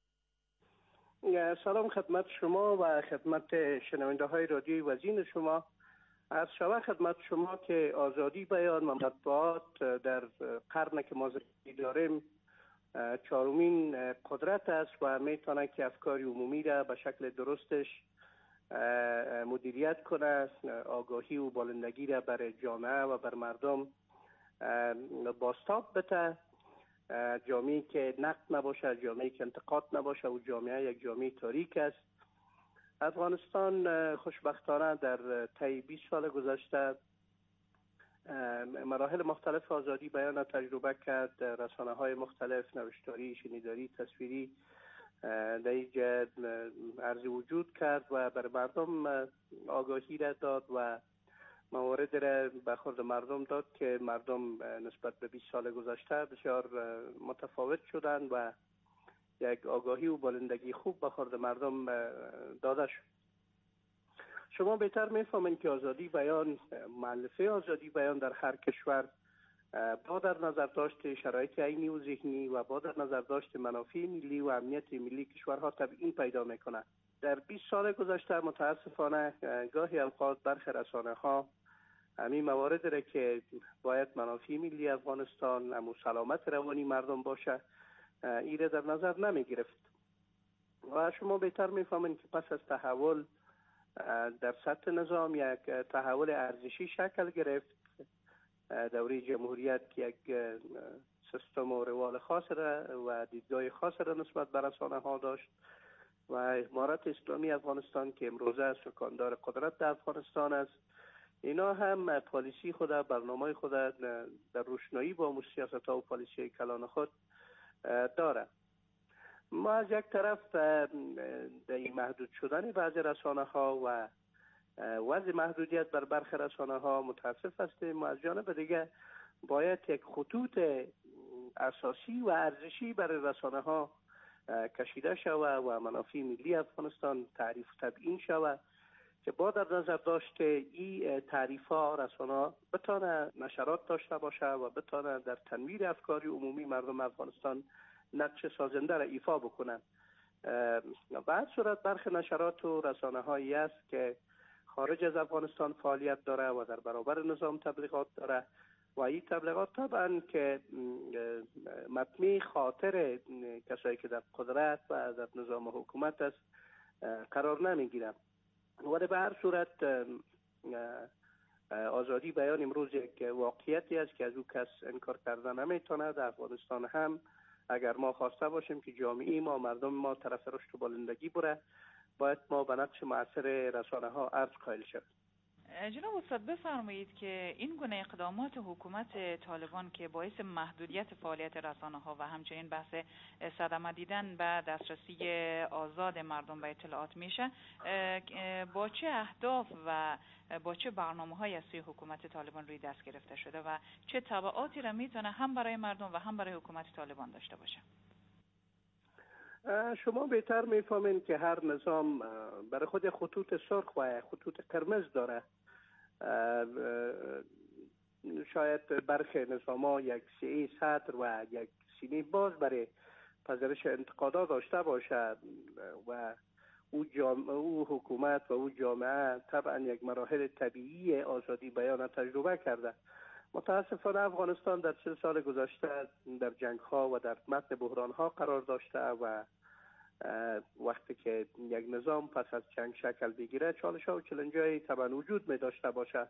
سلام خدمت شما و خدمت شنونده های رادیوی وزین شما. از شما خدمت شما که آزادی بیان و مطبوعات در قرن که ما زندگی داریم چهارمین قدرت است و میتونه که افکار عمومی را به شکل درستش مدیریت کنه، آگاهی و بالندگی را بر جامعه و بر مردم بازتاب بده، جامعه‌ای که نقد نباشه، جامعه‌ای که انتقاد نباشه و جامعه یک جامعه تاریک است. افغانستان خوشبختانه در طی بیست سال گذشته مراحل مختلف آزادی بیان را تجربه کرد. رسانه های مختلف، نوشتاری، شنیداری، تصویری در اینجا عرض وجود کرد و بر مردم آگاهی را داد و موارد را به خورد مردم داد که مردم نسبت به بیست سال گذشته بسیار متفاوت شدند و یک آگاهی و بالندگی خوب به خورد مردم داده شد. شما بهتر میفهمید که آزادی بیان، مؤلفه آزادی بیان در هر کشور با در نظر داشت شرایط عینی و ذهنی و با در نظر داشت منافع ملی و امنیت ملی کشورها تبیین پیدا میکنه. در بیست سال گذشته متاسفانه گاهی اوقات برخی رسانه ها همین موارد را که باید منافع ملی افغانستان و سلامت روانی مردم باشه ایره در نظر نمی گرفت و شما بهتر میفهمین که پس از تحول در سطح نظام یک تحول ارزشی شکل گرفت. دوره جمهوریت که یک سیستم و روال خاص را و دیدگاه خاص را نسبت به رسانه ها داشت و امارت اسلامی افغانستان که امروزه سکاندار قدرت در افغانستان است، اینا هم پالیسی خود، برنامه خود در روشنایی با مو سیاست ها و پالیسی کلان خود داره. ما از یک طرف در محدود شدن بعضی رسانه ها و وضع محدودیت بر برخی رسانه ها متاسف هستیم و از جانب دیگه باید یک خطوط اساسی و ارزشی برای رسانه ها کشیده شود و منافع ملی افغانستان تعریف و تبیین شود که با در نظر داشته این تعریف ها رسانه ها بتانه نشرات داشته باشه و بتانه در تنویر افکاری عمومی مردم افغانستان نقش سازنده را ایفا بکنن. به هر صورت برخی نشرات و رسانه هایی است که خارج از افغانستان فعالیت داره و در برابر نظام تبلیغات داره و این تبلیغات طبعا که مطمئن خاطر کسایی که در قدرت و در نظام حکومت است قرار نمیگیرن. ولی به هر صورت آزادی بیان امروز یک واقعیتی است که از او کس انکار کردن نمیتونه. در افغانستان هم اگر ما خواسته باشیم که جامعه ما مردم ما طرف رشد و بالندگی بره باید ما به نقش مؤثر رسانه ها عرض قائل شد. جناب استاد بفرمایید که این گونه اقدامات حکومت طالبان که باعث محدودیت فعالیت رسانه ها و همچنین بحث صدمه دیدن به دسترسی آزاد مردم به اطلاعات میشه، با چه اهداف و با چه برنامه های از سوی حکومت طالبان روی دست گرفته شده و چه تبعاتی را میتونه هم برای مردم و هم برای حکومت طالبان داشته باشه؟ شما بهتر میفهمین که هر نظام برای خود خطوط سرخ و خطوط قرمز داره. شاید برخی نظام ها یک سعی صدر و یک سینه باز برای پذیرش انتقادات داشته باشد و او, جامعه، او حکومت و او جامعه طبعا یک مراحل طبیعی آزادی بیان تجربه کرده. متاسفانه افغانستان در چهل سال گذشته در جنگ ها و در متن بحران ها قرار داشته و وقتی که یک نظام پس از جنگ شکل بگیره چالش ها و چالش های طبعا وجود می داشته باشه.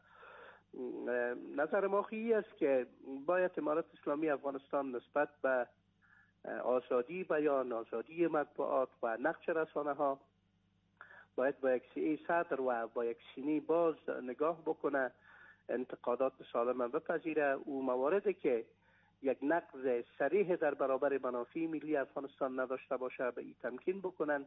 نظر ما خیلی است که باید امارت اسلامی افغانستان نسبت به آزادی بیان، آزادی مطبوعات و نقش رسانه ها باید با یک سعی صدر و با یک سینه باز نگاه بکنه، انتقادات سالم بپذیره، او مواردی که یک نقض صریح در برابر منافع ملی افغانستان نداشته باشه به این تمکین بکنن.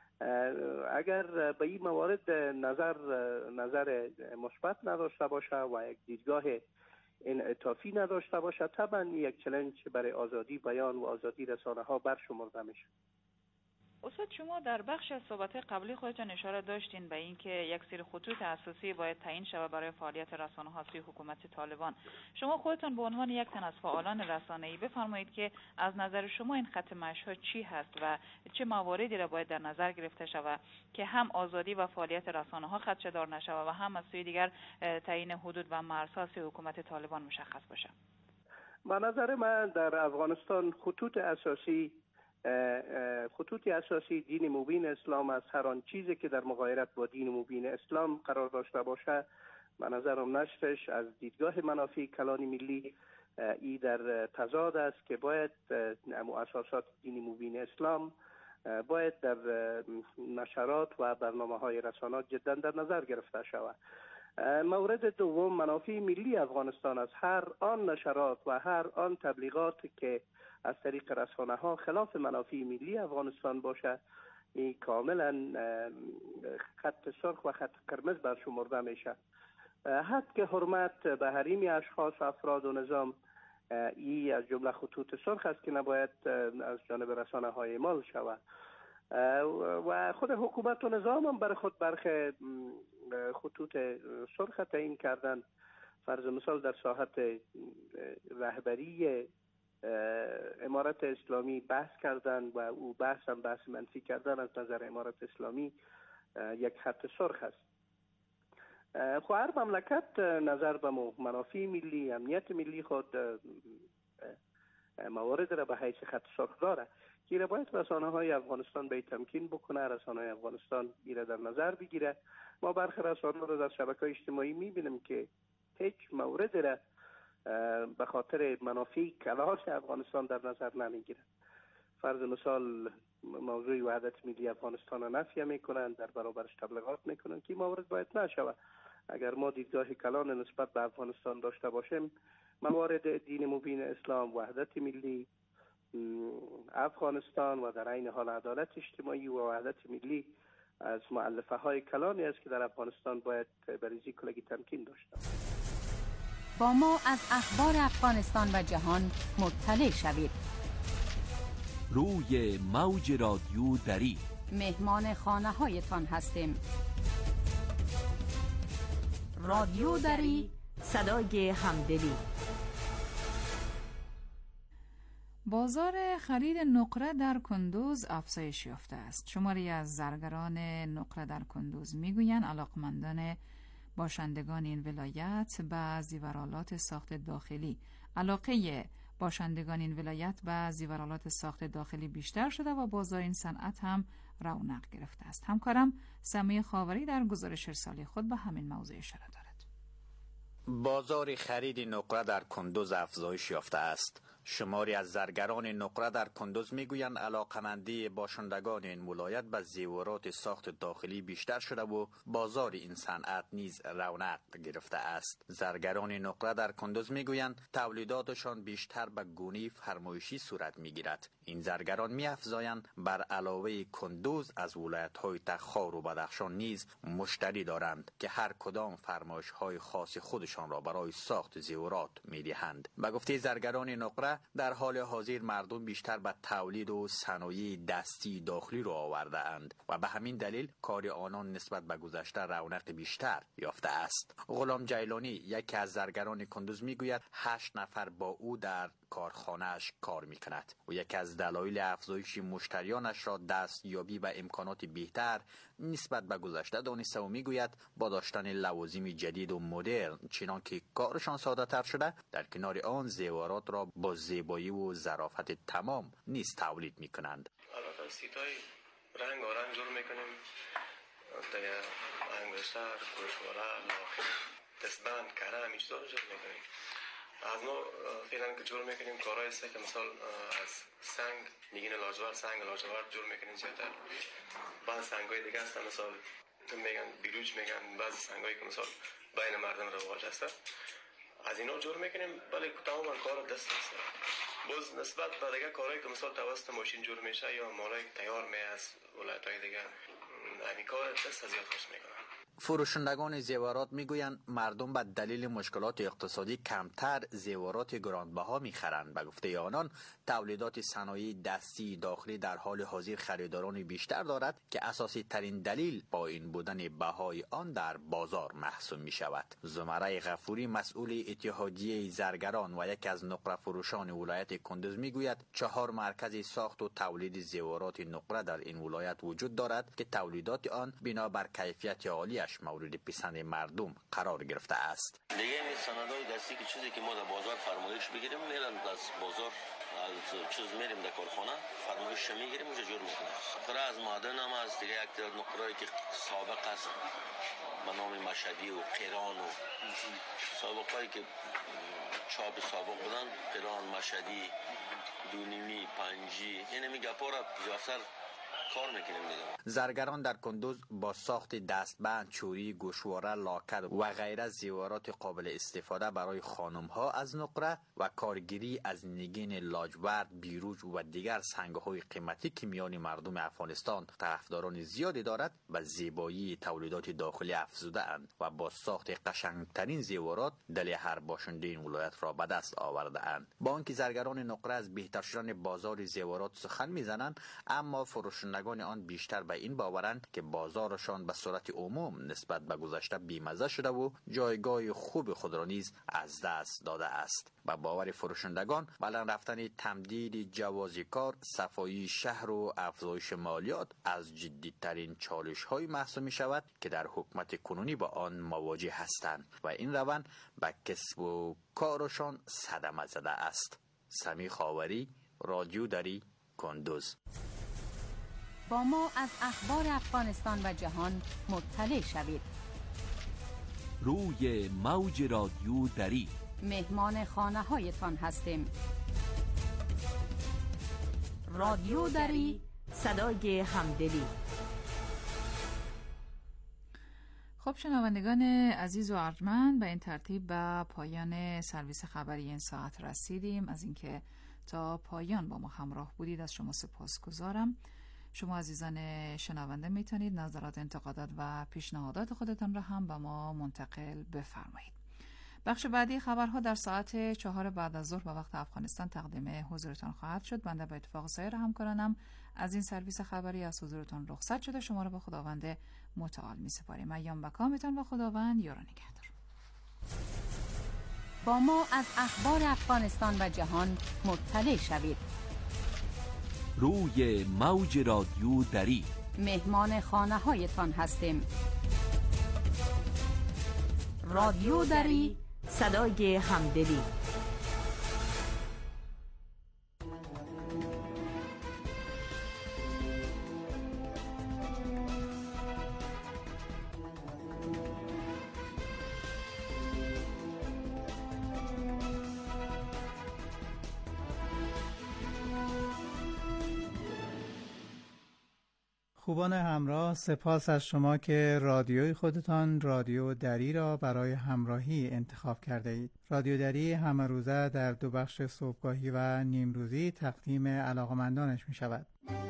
اگر به این موارد نظر نظر مثبت نداشته باشه و یک دیدگاه انعطافی نداشته باشه طبعا یک چالش برای آزادی بیان و آزادی رسانه ها برشمرده میشه. استاد شما در بخش از صحبت قبلی خودتان اشاره داشتین به اینکه یک سری خطوط اساسی باید تعیین شود برای فعالیت رسانه ها سوی حکومت طالبان. شما خودتان به عنوان یک تن از فعالان رسانه‌ای بفرمایید که از نظر شما این خط مشی چی هست و چه مواردی را باید در نظر گرفته شود که هم آزادی و فعالیت رسانه ها خدشه‌دار نشود و هم از سوی دیگر تعیین حدود و مرزها سوی حکومت طالبان مشخص باشه. به نظر من در افغانستان خطوط اساسی خطوط اساسی دین مبین اسلام است. هر آن چیزی که در مغایرت با دین مبین اسلام قرار داشته باشه به نظرم نشرش از دیدگاه منافع کلان ملی ای در تضاد است که باید اساسات دین مبین اسلام باید در نشرات و برنامه های رسانات جدا در نظر گرفته شود. مورد دوم منافع ملی افغانستان است. هر آن نشرات و هر آن تبلیغات که از طریق رسانه ها خلاف منافع ملی افغانستان باشه این کاملا خط سرخ و خط قرمز برشمرده میشه. حد که حرمت به حریم اشخاص و افراد و نظام ای از جمله خطوط سرخ است که نباید از جانب رسانه های اعمال شود و خود حکومت و نظام هم برای خود برخی خطوط سرخ تعیین کردن. فرض مثال در ساحت رهبری امارت اسلامی بحث کردن و او بحث هم بحث منفی کردن از نظر امارت اسلامی یک خط سرخ است. خو هر مملکت نظر به منافع ملی، امنیت ملی خود موارد را به حیث خط سرخ داره که باید رسانه های افغانستان به تمکین بکنه، رسانه های افغانستان ایره در نظر بگیره. ما برخی رسانه را در شبکه‌های اجتماعی میبینیم که هیچ مورد را به خاطر منافع کلان افغانستان در نظر نمیگیرند. فرض مثال موضوع وحدت ملی افغانستان را نفی میکنند، در برابرش تبلیغات میکنند که مورد باید نشود. اگر ما دیدگاه کلان نسبت به افغانستان داشته باشیم، موارد دین مبین اسلام، وحدت ملی افغانستان و در عین حال عدالت اجتماعی و وحدت ملی از مؤلفه های کلانی است که در افغانستان باید بریزی کلگی تمکین داشته. با ما از اخبار افغانستان و جهان مطلع شوید. روی موج رادیو دری مهمان خانه هایتان هستیم. رادیو دری، صدای همدلی. بازار خرید نقره در کندوز افزایش یافته است. شماری از زرگران نقره در کندوز میگویند علاقمندان باشندگان این ولایت به زیورآلات ساخت داخلی علاقه باشندگان این ولایت به زیورآلات ساخت داخلی بیشتر شده و بازار این صنعت هم رونق گرفته است. همکارم سمیه خاوری در گزارش ارسالی خود به همین موضوع اشاره دارد. بازار خرید نقره در کندوز افزایش یافته است. شماری از زرگران نقره در کندوز میگویند علاقمندی باشندگان این ولایت به زیورات ساخت داخلی بیشتر شده و بازار این صنعت نیز رونق گرفته است. زرگران نقره در کندوز میگویند تولیداتشان بیشتر به گونه فرمایشی صورت میگیرد. این زرگران میافزایند بر علاوه کندوز از ولایت‌های تخار و بدخشان نیز مشتری دارند که هر کدام فرمایش‌های خاص خودشان را برای ساخت زیورات میدهند. به گفته زرگران نقره در حال حاضر مردم بیشتر به تولید و صنایع دستی داخلی را آورده اند و به همین دلیل کار آنان نسبت به گذشته رونق بیشتر یافته است. غلام جیلانی یکی از زرگران کندوز میگوید هشت نفر با او در کارخانه‌اش کار میکند و یکی از دلایل افزایش مشتریانش را دستیابی به امکانات بهتر نسبت به گذشته دانسته و میگوید با داشتن لوازم جدید و مدرن چنان که کارشان ساده تر شده، در کنار آن زیورات را با زیبایی و ظرافت تمام نیز تولید میکنند. البته سیتای رنگ و رنگ جور میکنیم، دیگه انگشتر، گوشواره، لاخی، دستبند، کره همیشه جور میکنیم. از ما فعلا که جور میکنیم کارهای است که مثال از سنگ، نگین لاجورد، سنگ لاجورد جور میکنیم زیادتر. بعض سنگای دیگه هستن مثال میگن بیروج میگن، بعض سنگایی که مثال بین مردم رواج هست از اینا جور میکنیم، ولی تماما کار دست است. باز نسبت به دیگه کارهایی که مثال توسط ماشین جور میشه یا مالای تیار می از ولایت‌های دیگه، همین کار دست زیاد خوش میکنن. فروشندگان زیورات میگویند مردم به دلیل مشکلات اقتصادی کمتر زیورات گرانبها میخرند. به گفته آنان تولیدات صنایع دستی داخلی در حال حاضر خریداران بیشتر دارد که اساسی ترین دلیل با این بودن بهای آن در بازار محسوب می شود. زمره غفوری مسئول اتحادیه زرگران و یکی از نقره فروشان ولایت کندوز میگوید چهار مرکز ساخت و تولید زیورات نقره در این ولایت وجود دارد که تولیدات آن بنابر کیفیت عالی مورد پسند مردم قرار گرفته است. دیگه این سندهای دستی که چیزی که ما در بازار فرمایش بگیریم میرن از بازار از چیز میریم در کارخانه فرمایش میگیریم اونجا جور میکنیم. نقره از معدن هم از دیگه یک نقره‌ای که سابق است به نام مشهدی و قیران و سابقایی که چاپ سابق بودن، قیران، مشهدی، دونیمی، پنجی، این میگه پورا زیافسر کار میکنیم دیگه. زرگران در کندوز با ساخت دستبند، چوری، گوشواره، لاکت و غیره زیورات قابل استفاده برای خانم ها از نقره و کارگیری از نگین لاجورد، بیروج و دیگر سنگ‌های قیمتی که میان مردم افغانستان طرفداران زیادی دارد و زیبایی تولیدات داخلی افزوده اند و با ساخت قشنگترین زیورات دل هر باشنده این ولایت را به دست آورده اند. با آنکه زرگران نقره از بهتر شدن بازار زیورات سخن میزنند، اما فروشنده فروشندگان آن بیشتر به این باورند که بازارشان به صورت عموم نسبت به گذشته بیمزه شده و جایگاه خوب خود را نیز از دست داده است. با باور فروشندگان بلند رفتن تمدید جواز کار، صفایی شهر و افزایش مالیات از جدی‌ترین چالش‌های محسوب می‌شود که در حکومت کنونی با آن مواجه هستند و این روند به کسب و کارشان صدمه زده است. سمی خاوری، رادیو دری، کندوز. با ما از اخبار افغانستان و جهان مطلع شوید. روی موج رادیو دری مهمان خانه هایتان هستیم. رادیو دری، صدای همدلی. خب شنوندگان عزیز و ارجمند، به این ترتیب به پایان سرویس خبری این ساعت رسیدیم. از اینکه تا پایان با ما همراه بودید از شما سپاسگزارم. شما عزیزان شنونده میتونید نظرات، انتقادات و پیشنهادات خودتان را هم به ما منتقل بفرمایید. بخش بعدی خبرها در ساعت چهار بعد از ظهر به وقت افغانستان تقدیم حضورتان خواهد شد. بنده به اتفاق سایر همکارانم از این سرویس خبری از حضورتان رخصت شده. شما را به خداوند متعال می سپاریم. ایام و کامتان و خداوند یار و نگهدار. با ما از اخبار افغانستان و جهان مطلع شوید. روی موج رادیو دری مهمان خانه هایتان هستیم. رادیو دری، صدای همدلی. خوبان همراه، سپاس از شما که رادیوی خودتان رادیو دری را برای همراهی انتخاب کرده اید. رادیو دری همه روزه در دو بخش صبحگاهی و نیمروزی تقدیم علاقمندانش می شود.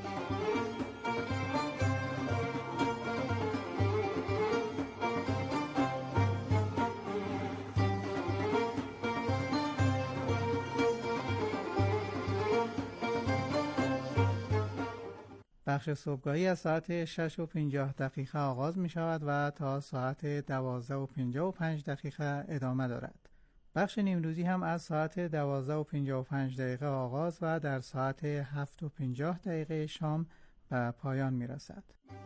بخش صبحگاهی از ساعت شش و پنجاه دقیقه آغاز می شود و تا ساعت دوازده و پنجاه و پنج دقیقه ادامه دارد. بخش نیمروزی هم از ساعت دوازده و پنجاه و پنج دقیقه آغاز و در ساعت هفت و پنجاه دقیقه شام به پایان می رسد.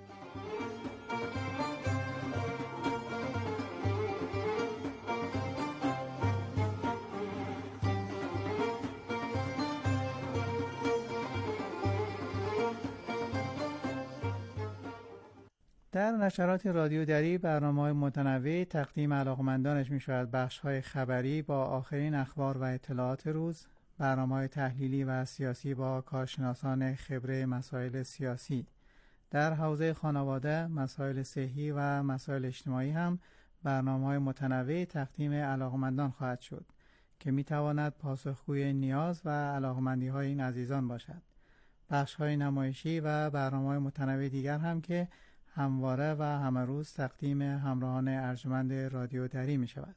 در نشرات رادیو دری برنامه‌های متنوع تقدیم علاقمندانش می شود. بخش‌های خبری با آخرین اخبار و اطلاعات روز، برنامه‌های تحلیلی و سیاسی با کارشناسان خبره مسائل سیاسی. در حوزه خانواده، مسائل صحی و مسائل اجتماعی هم برنامه‌های متنوع تقدیم علاقمندان خواهد شد که می تواند پاسخگوی نیاز و علاقمندی‌های این عزیزان باشد. بخش‌های نمایشی و برنامه‌های متنوع دیگر هم که همواره و همه روز تقدیم همراهان ارجمند رادیو دری می شود.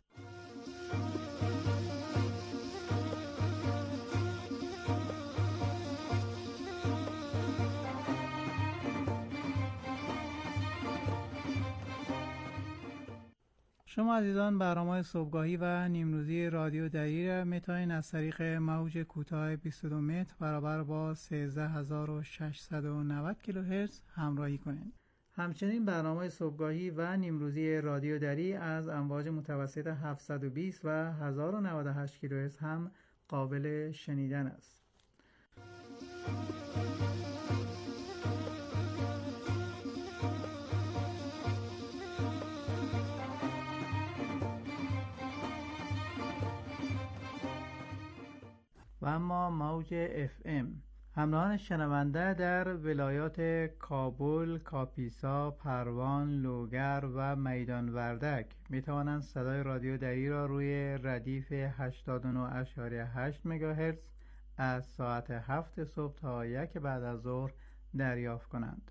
شما عزیزان برنامه صبحگاهی و نیمروزی رادیو دری را میتونید از طریق موج کوتاه بیست و دو متر برابر با سیزده هزار و ششصد و نود کیلوهرتز همراهی کنید. همچنین برنامه صبحگاهی و نیمروزی رادیو دری از امواج متوسط هفتصد و بیست و هزار و نود و هشت کیلوهرتز هم قابل شنیدن است. و اما موج اف ام. همراهان شنونده در ولایات کابل، کاپیسا، پروان، لوگر و میدان وردک می توانند صدای رادیو دری را روی ردیف هشتاد و نه ممیز هشت مگاهرتز از ساعت هفت صبح تا یک بعد از ظهر دریافت کنند.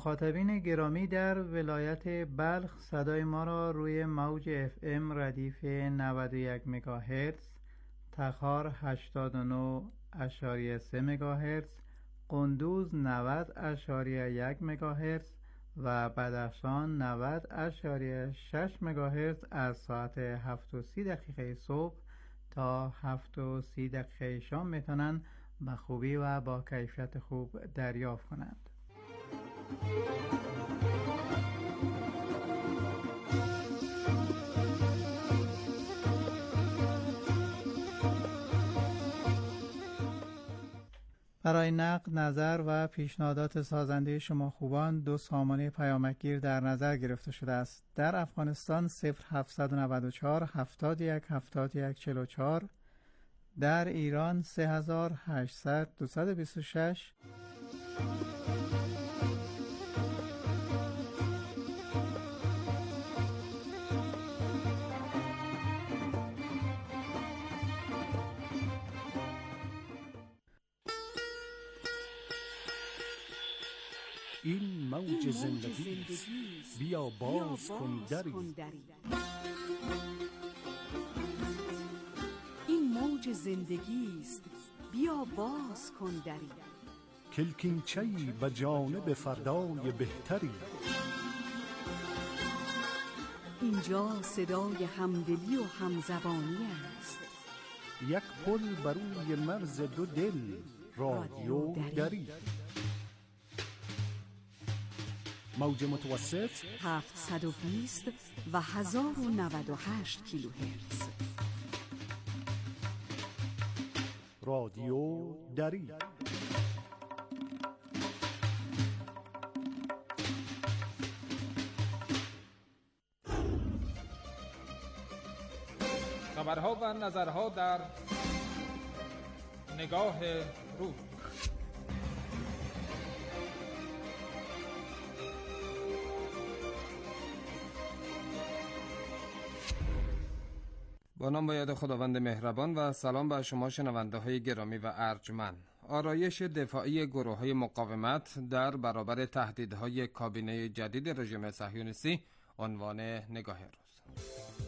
مخاطبین گرامی در ولایت بلخ صدای ما را روی موج اف ام ردیف نود و یک مگاهرتز، تخار هشتاد و نه اشاری سه مگاهرتز، قندوز نود اشاری یک مگاهرتز و بدخشان نود اشاری شش مگاهرتز از ساعت هفت و سی دقیقه صبح تا هفت و سی دقیقه شام میتونن به خوبی و با کیفیت خوب دریافت کنند. برای نقد، نظر و پیشنهادات سازنده شما خوبان دو سامانه پیامکگیر در نظر گرفته شده است. در افغانستان صفر هفتصد و نود و چهار هفتاد و یک هفتاد و یک چهل و چهار، در ایران سه هزار و هشتصد دویست و بیست و شش. این موج زندگی است، بیا باز کن دری. این موج زندگی است، بیا باز کن دری. کلکینچه‌ای به جانب فردای بهتری. اینجا صدای همدلی و همزبانی است. یک پل بر روی مرز دو دل، رادیو دری. موج متوسط هفتصد و بیست و هزار و نود و هشت کیلوهرتز. رادیو دری. خبرها و نظرها در نگاه روز. با نام و یاد خداوند مهربان و سلام بر شما شنونده های گرامی و ارجمند. آرایش دفاعی گروه های مقاومت در برابر تهدیدهای کابینه جدید رژیم صهیونیستی عنوان نگاه روز.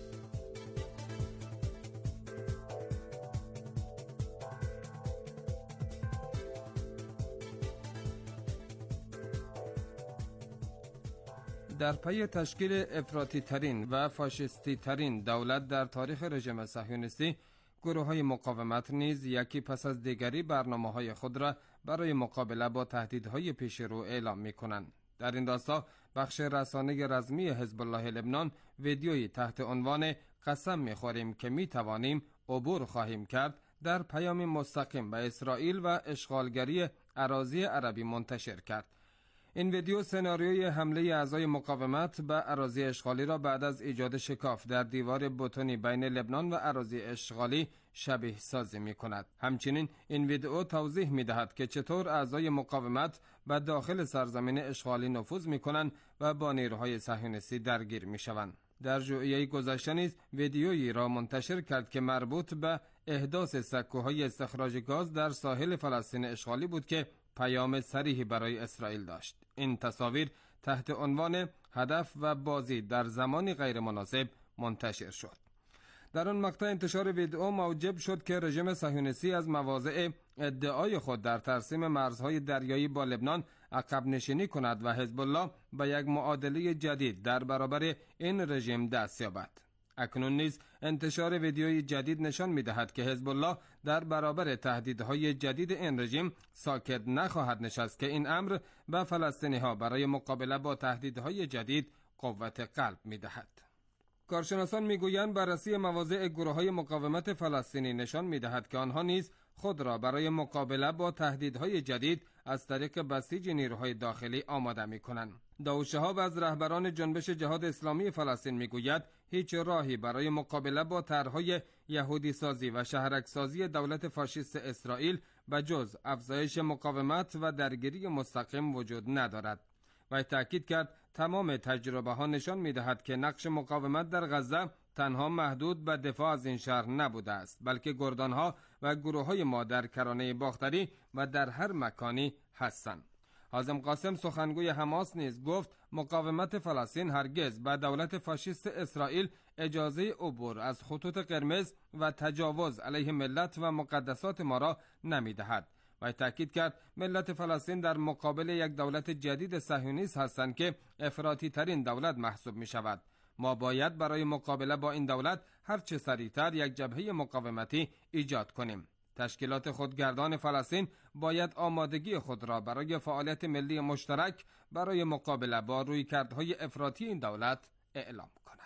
در پی تشکیل افراطی ترین و فاشisتی ترین دولت در تاریخ رژیم صهیونیستی، گروه های مقاومت نیز یکی پس از دیگری برنامه های خود را برای مقابله با تهدیدهای پیش رو اعلام می کنند. در این راستا بخش رسانه رسمی حزب الله لبنان ویدیویی تحت عنوان قسم می خوریم که می توانیم عبور خواهیم کرد در پیام مستقیم به اسرائیل و اشغالگری اراضی عربی منتشر کرد. این ویدیو سناریوی حمله اعضای مقاومت به اراضی اشغالی را بعد از ایجاد شکاف در دیوار بتونی بین لبنان و اراضی اشغالی شبیه سازی می کند. همچنین این ویدیو توضیح می دهد که چطور اعضای مقاومت به داخل سرزمین اشغالی نفوذ می کنند و با نیروهای صهیونیستی درگیر می شوند. در ژوئیه گذشته نیز ویدیویی را منتشر کرد که مربوط به احداث سکوهای استخراج گاز در ساحل فلسطین اشغالی بود که پیام صریحی برای اسرائیل داشت. این تصاویر تحت عنوان هدف و بازی در زمانی غیر مناسب منتشر شد. در آن مقطع انتشار ویدئو موجب شد که رژیم صهیونیستی از مواضع ادعای خود در ترسیم مرزهای دریایی با لبنان عقب نشینی کند و حزب الله به یک معادله جدید در برابر این رژیم دست یابد. اکنون نیز انتشار ویدیوی جدید نشان می‌دهد که حزب الله در برابر تهدیدهای جدید این رژیم ساکت نخواهد نشست که این امر به فلسطینی‌ها برای مقابله با تهدیدهای جدید قوت قلب می‌دهد. کارشناسان می‌گویند بررسی مواضع گروه‌های مقاومت فلسطینی نشان می‌دهد که آنها نیز خود را برای مقابله با تهدیدهای جدید از طریق بسیج نیروهای داخلی آماده می‌کنند. داوود شهاب از رهبران جنبش جهاد اسلامی فلسطین می‌گوید هیچ راهی برای مقابله با طرح‌های یهودی سازی و شهرک سازی دولت فاشیست اسرائیل به جز افزایش مقاومت و درگیری مستقیم وجود ندارد. و تأکید کرد تمام تجربه ها نشان می‌دهد که نقش مقاومت در غزه تنها محدود به دفاع از این شهر نبوده است، بلکه گردان‌ها و گروه‌های ما در کرانه باختری و در هر مکانی هستند. حازم قاسم سخنگوی حماس نیز گفت مقاومت فلسطین هرگز به دولت فاشیست اسرائیل اجازه عبور از خطوط قرمز و تجاوز علیه ملت و مقدسات ما را نمی‌دهد. و تاکید کرد ملت فلسطین در مقابل یک دولت جدید صهیونیست هستند که افراطی ترین دولت محسوب می شود. ما باید برای مقابله با این دولت هر چه سریعتر یک جبهه مقاومتی ایجاد کنیم. تشکیلات خودگردان فلسطین باید آمادگی خود را برای فعالیت ملی مشترک برای مقابله با رویکردهای افراطی این دولت اعلام کند.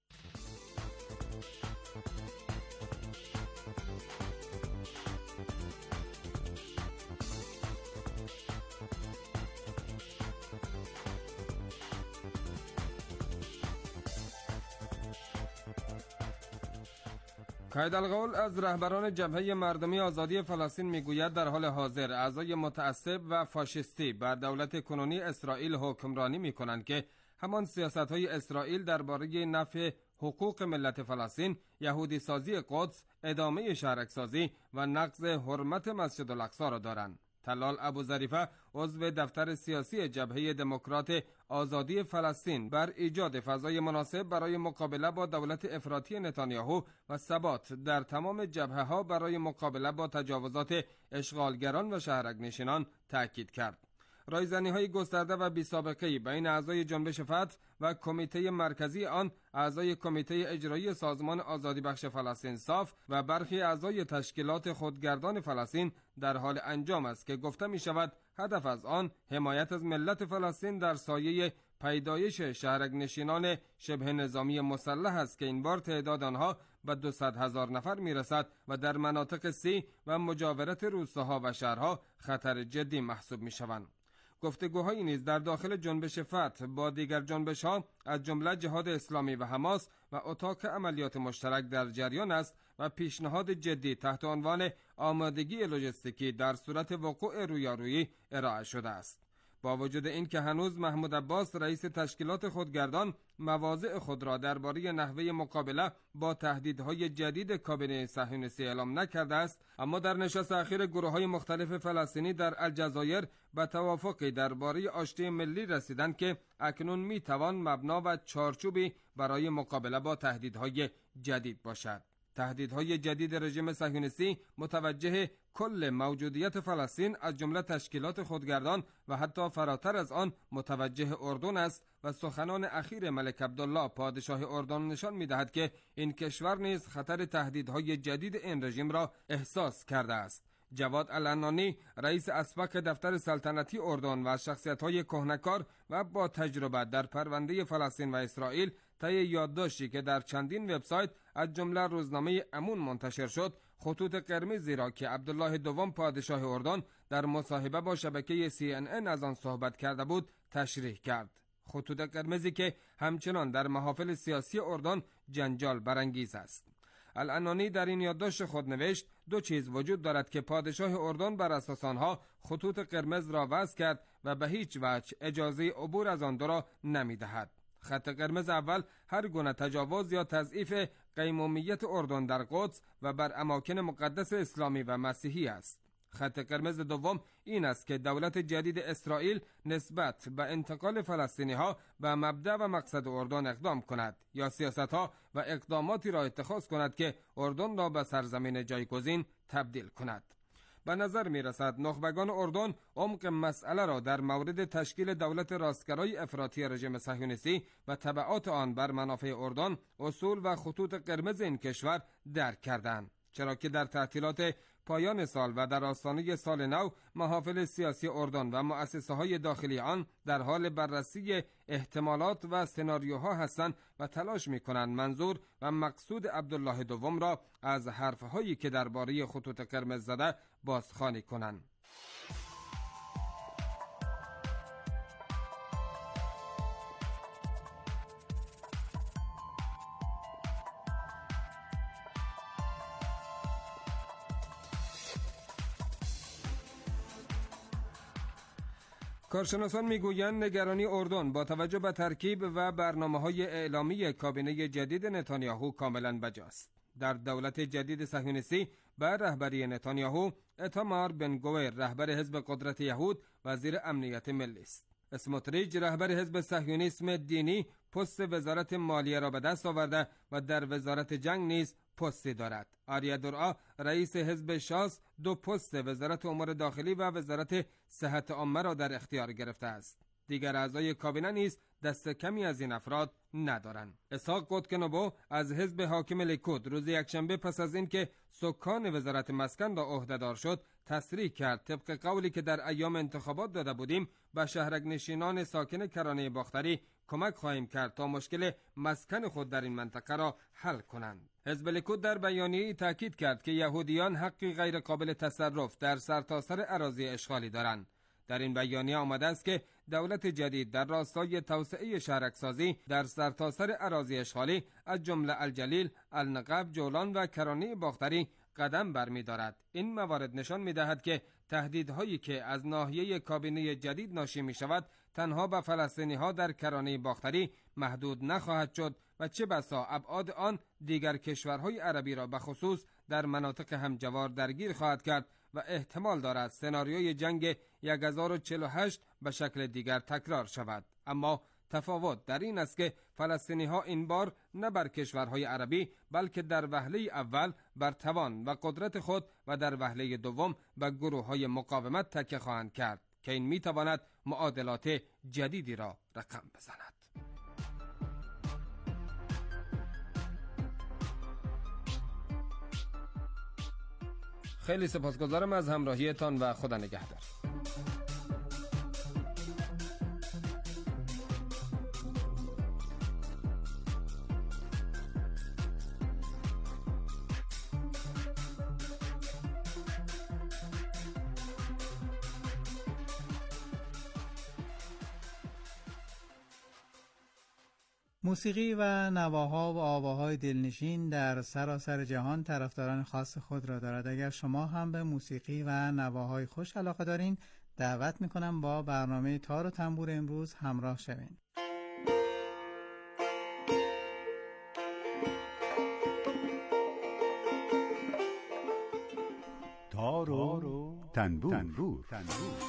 قائدالقول از رهبران جبهه مردمی آزادی فلسطین میگوید در حال حاضر اعضای متعصب و فاشisتی بر دولت کنونی اسرائیل حکمرانی میکنند که همان سیاست‌های اسرائیل درباره نفی حقوق ملت فلسطین، یهودی سازی قدس، ادامه شهرک‌سازی و نقض حرمت مسجد الاقصی را دارند. طلال ابوظریفه عضو دفتر سیاسی جبهه دموکرات آزادی فلسطین بر ایجاد فضای مناسب برای مقابله با دولت افراطی نتانیاهو و ثبات در تمام جبهه‌ها برای مقابله با تجاوزات اشغالگران و شهرک‌نشینان تاکید کرد. رایزنی‌های گسترده و بی‌سابقه‌ای بین اعضای جنبش فتح و کمیته مرکزی آن، اعضای کمیته اجرایی سازمان آزادی بخش فلسطین صاف و برخی اعضای تشکیلات خودگردان فلسطین در حال انجام است که گفته می شود هدف از آن حمایت از ملت فلسطین در سایه پیدایش شهرک‌نشینان شبه نظامی مسلح است که این بار تعداد آنها به دویست هزار نفر می رسد و در مناطق سی و مجاورت روستاها و شهرها خطر جدی محسوب می شوند. گفتگوهایی نیز در داخل جنبش فتح با دیگر جنبش‌ها از جمله جهاد اسلامی و حماس و اتاق عملیات مشترک در جریان است و پیشنهاد جدی تحت عنوان آمادگی لوجستیکی در صورت وقوع رویارویی ارائه شده است. با وجود این که هنوز محمود عباس رئیس تشکیلات خودگردان مواضع خود را درباره نحوه مقابله با تهدیدهای جدید کابینه صهیونیستی اعلام نکرده است، اما در نشست اخیر گروه‌های مختلف فلسطینی در الجزایر به توافقی درباره آشتی ملی رسیدند که اکنون میتوان مبنا و چارچوبی برای مقابله با تهدیدهای جدید باشد. تهدیدهای جدید رژیم صهیونیستی متوجه کل موجودیت فلسطین از جمله تشکیلات خودگردان و حتی فراتر از آن متوجه اردن است و سخنان اخیر ملک عبدالله پادشاه اردن نشان می‌دهد که این کشور نیز خطر تهدیدهای جدید این رژیم را احساس کرده است. جواد العنانی رئیس اسبق دفتر سلطنتی اردن و شخصیت‌های کهنه‌کار و با تجربه در پرونده فلسطین و اسرائیل طی یادداشتی که در چندین وبسایت از جمله روزنامه امون منتشر شد، خطوط قرمزی را که عبدالله دوم پادشاه اردن در مصاحبه با شبکه سی ان ان از آن صحبت کرده بود تشریح کرد. خطوط قرمزی که همچنان در محافل سیاسی اردن جنجال برانگیز است. العنانی در این یادداشت خود نوشت دو چیز وجود دارد که پادشاه اردن بر اساس آنها خطوط قرمز را وضع کرد و به هیچ وجه اجازه عبور از آن دو را نمی‌دهد. خط قرمز اول هر گونه تجاوز یا تضعیف قیمومیت اردن در قدس و بر اماکن مقدس اسلامی و مسیحی است. خط قرمز دوم این است که دولت جدید اسرائیل نسبت به انتقال فلسطینی ها به مبدأ و مقصد اردن اقدام کند یا سیاست ها و اقداماتی را اتخاذ کند که اردن را به سرزمین جایگزین تبدیل کند. به نظر می رسد نخبگان اردن عمق مسئله را در مورد تشکیل دولت راستگرای افراطی رژیم صهیونیستی و تبعات آن بر منافع اردن، اصول و خطوط قرمز این کشور درک کردند، چرا که در تعطیلات پایان سال و در آستانه سال نو محافل سیاسی اردن و مؤسسه‌های داخلی آن در حال بررسی احتمالات و سناریوها هستند و تلاش می‌کنند منظور و مقصود عبدالله دوم را از حرف‌هایی که درباره خطوط قرمز زده بازخوانی کنند. کارشناسان میگویند نگرانی اردن با توجه به ترکیب و برنامه‌های اعلامی کابینه جدید نتانیاهو کاملا بجاست. در دولت جدید صهیونیستی به رهبری نتانیاهو ایتامار بن گویر رهبر حزب قدرت یهود وزیر امنیت ملی است. اسموتریچ رهبر حزب صهیونیسم دینی پست وزارت مالیه را به دست آورده و در وزارت جنگ نیز پستی دارد. آریا دورآ رئیس حزب شاس دو پست وزارت امور داخلی و وزارت صحت عامه را در اختیار گرفته است. دیگر اعضای کابینه نیز دست کمی از این افراد ندارند. اسحاق قدکنبو از حزب حاکم لیکود روز یکشنبه پس از اینکه سکان وزارت مسکن را عهدهدار شد تصریح کرد طبق قولی که در ایام انتخابات داده بودیم به شهرک نشینان ساکن کرانه باختری کمک خواهیم کرد تا مشکل مسکن خود در این منطقه را حل کنند. حزب لیکود در بیانیه‌ای تاکید کرد که یهودیان حقی غیر قابل تصرف در سرتاسر اراضی اشغالی دارند. در این بیانیه آمده است که دولت جدید در راستای توسعه شهرکسازی در سرتاسر اراضی اشغالی از جمله الجلیل، النقب، جولان و کرانه باختری قدم برمی‌دارد. این موارد نشان می‌دهد که تهدیدهایی که از ناحیه کابینه جدید ناشی می‌شود تنها به فلسطینی‌ها در کرانه باختری محدود نخواهد شد و چه بسا ابعاد آن دیگر کشورهای عربی را به خصوص در مناطق همجوار درگیر خواهد کرد و احتمال دارد سناریوی جنگ هزار و چهل و هشت به شکل دیگر تکرار شود. اما تفاوت در این است که فلسطینی ها این بار نه بر کشورهای عربی بلکه در وهله اول بر توان و قدرت خود و در وهله دوم به گروه های مقاومت تکیه خواهند کرد که این می تواند معادلات جدیدی را رقم بزند. خیلی سپاسگزارم از همراهیتان و خدا نگهدار. موسیقی و نواها و آواهای دلنشین در سراسر جهان طرفداران خاص خود را دارد. اگر شما هم به موسیقی و نواهای خوش علاقه دارین دعوت میکنم با برنامه تار و تنبور امروز همراه شوین. تار و تنبور, تنبور. تنبور.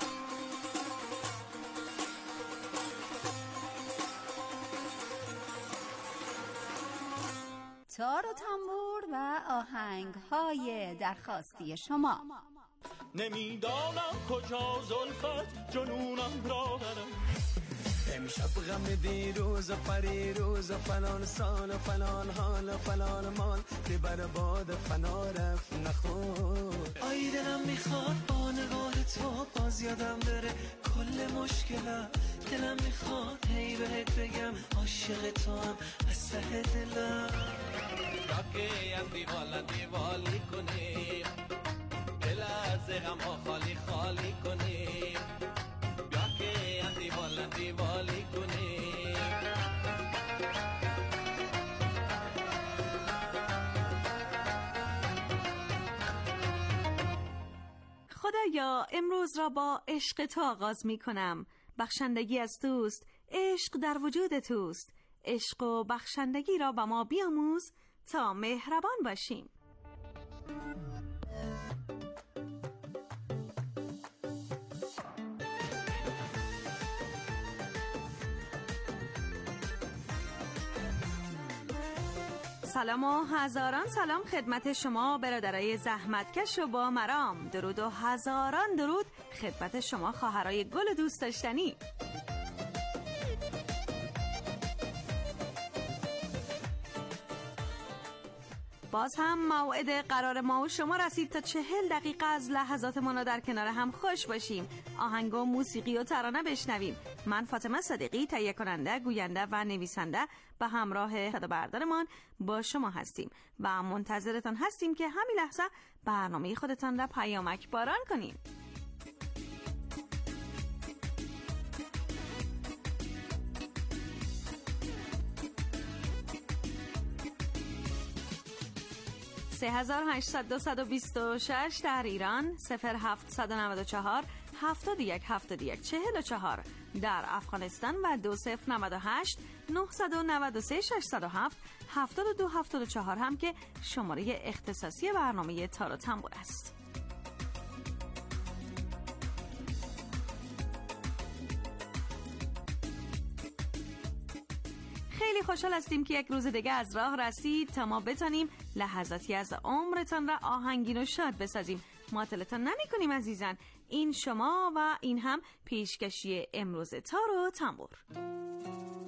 تار و تنبور و آهنگ های درخواستی شما. نمیدانم کجا زلفت جنونم را برم، امشب غم دیروز و پریروز و فلان سال و فلان حال و فلان مال که بر باد فنا رفت نخور. آی دلم میخواد با نگاه تو باز یادم بره کل مشکلم، دلم میخواد هی بهت بگم عاشق تو هم از ته دلم. راکه هم دیوالا دیوالی کنیم، دل از غم ها خالی خالی کنیم، بیا که هم دیوالا دیوالی کنیم. خدایا امروز را با عشق تو آغاز می کنم. بخشندگی از توست، عشق در وجود توست. عشق و بخشندگی را به ما بیاموز تا مهربان باشیم. سلام و هزاران سلام خدمت شما برادرای زحمتکش و با مرام. درود و هزاران درود خدمت شما خواهرای گل دوست داشتنی. باز هم موعد قرار ما و شما رسید تا چهل دقیقه از لحظات ما در کنار هم خوش باشیم، آهنگ و موسیقی و ترانه بشنویم. من فاطمه صدیقی تهیه کننده، گوینده و نویسنده به همراه صدا بردارمان با شما هستیم و منتظرتان هستیم که همین لحظه برنامه خودتان را پیامک باران کنیم. سه هزار و هشتصد و بیست و شش در ایران، صفر هفتصد و نود و چهار هفتاد و یک هفتاد و یک چهل و چهار در افغانستان و دو صفر نود و هشت نه نه سه شش صفر هفت هفت دو هفت چهار هم که شماره اختصاصی برنامه تار و تنبور است. خیلی خوشحال هستیم که یک روز دیگه از راه رسید تا ما بتانیم لحظاتی از عمرتان را آهنگین و شاد بسازیم. معطلتان نمی کنیم عزیزان. این شما و این هم پیشکشی امروز تار و تنبور.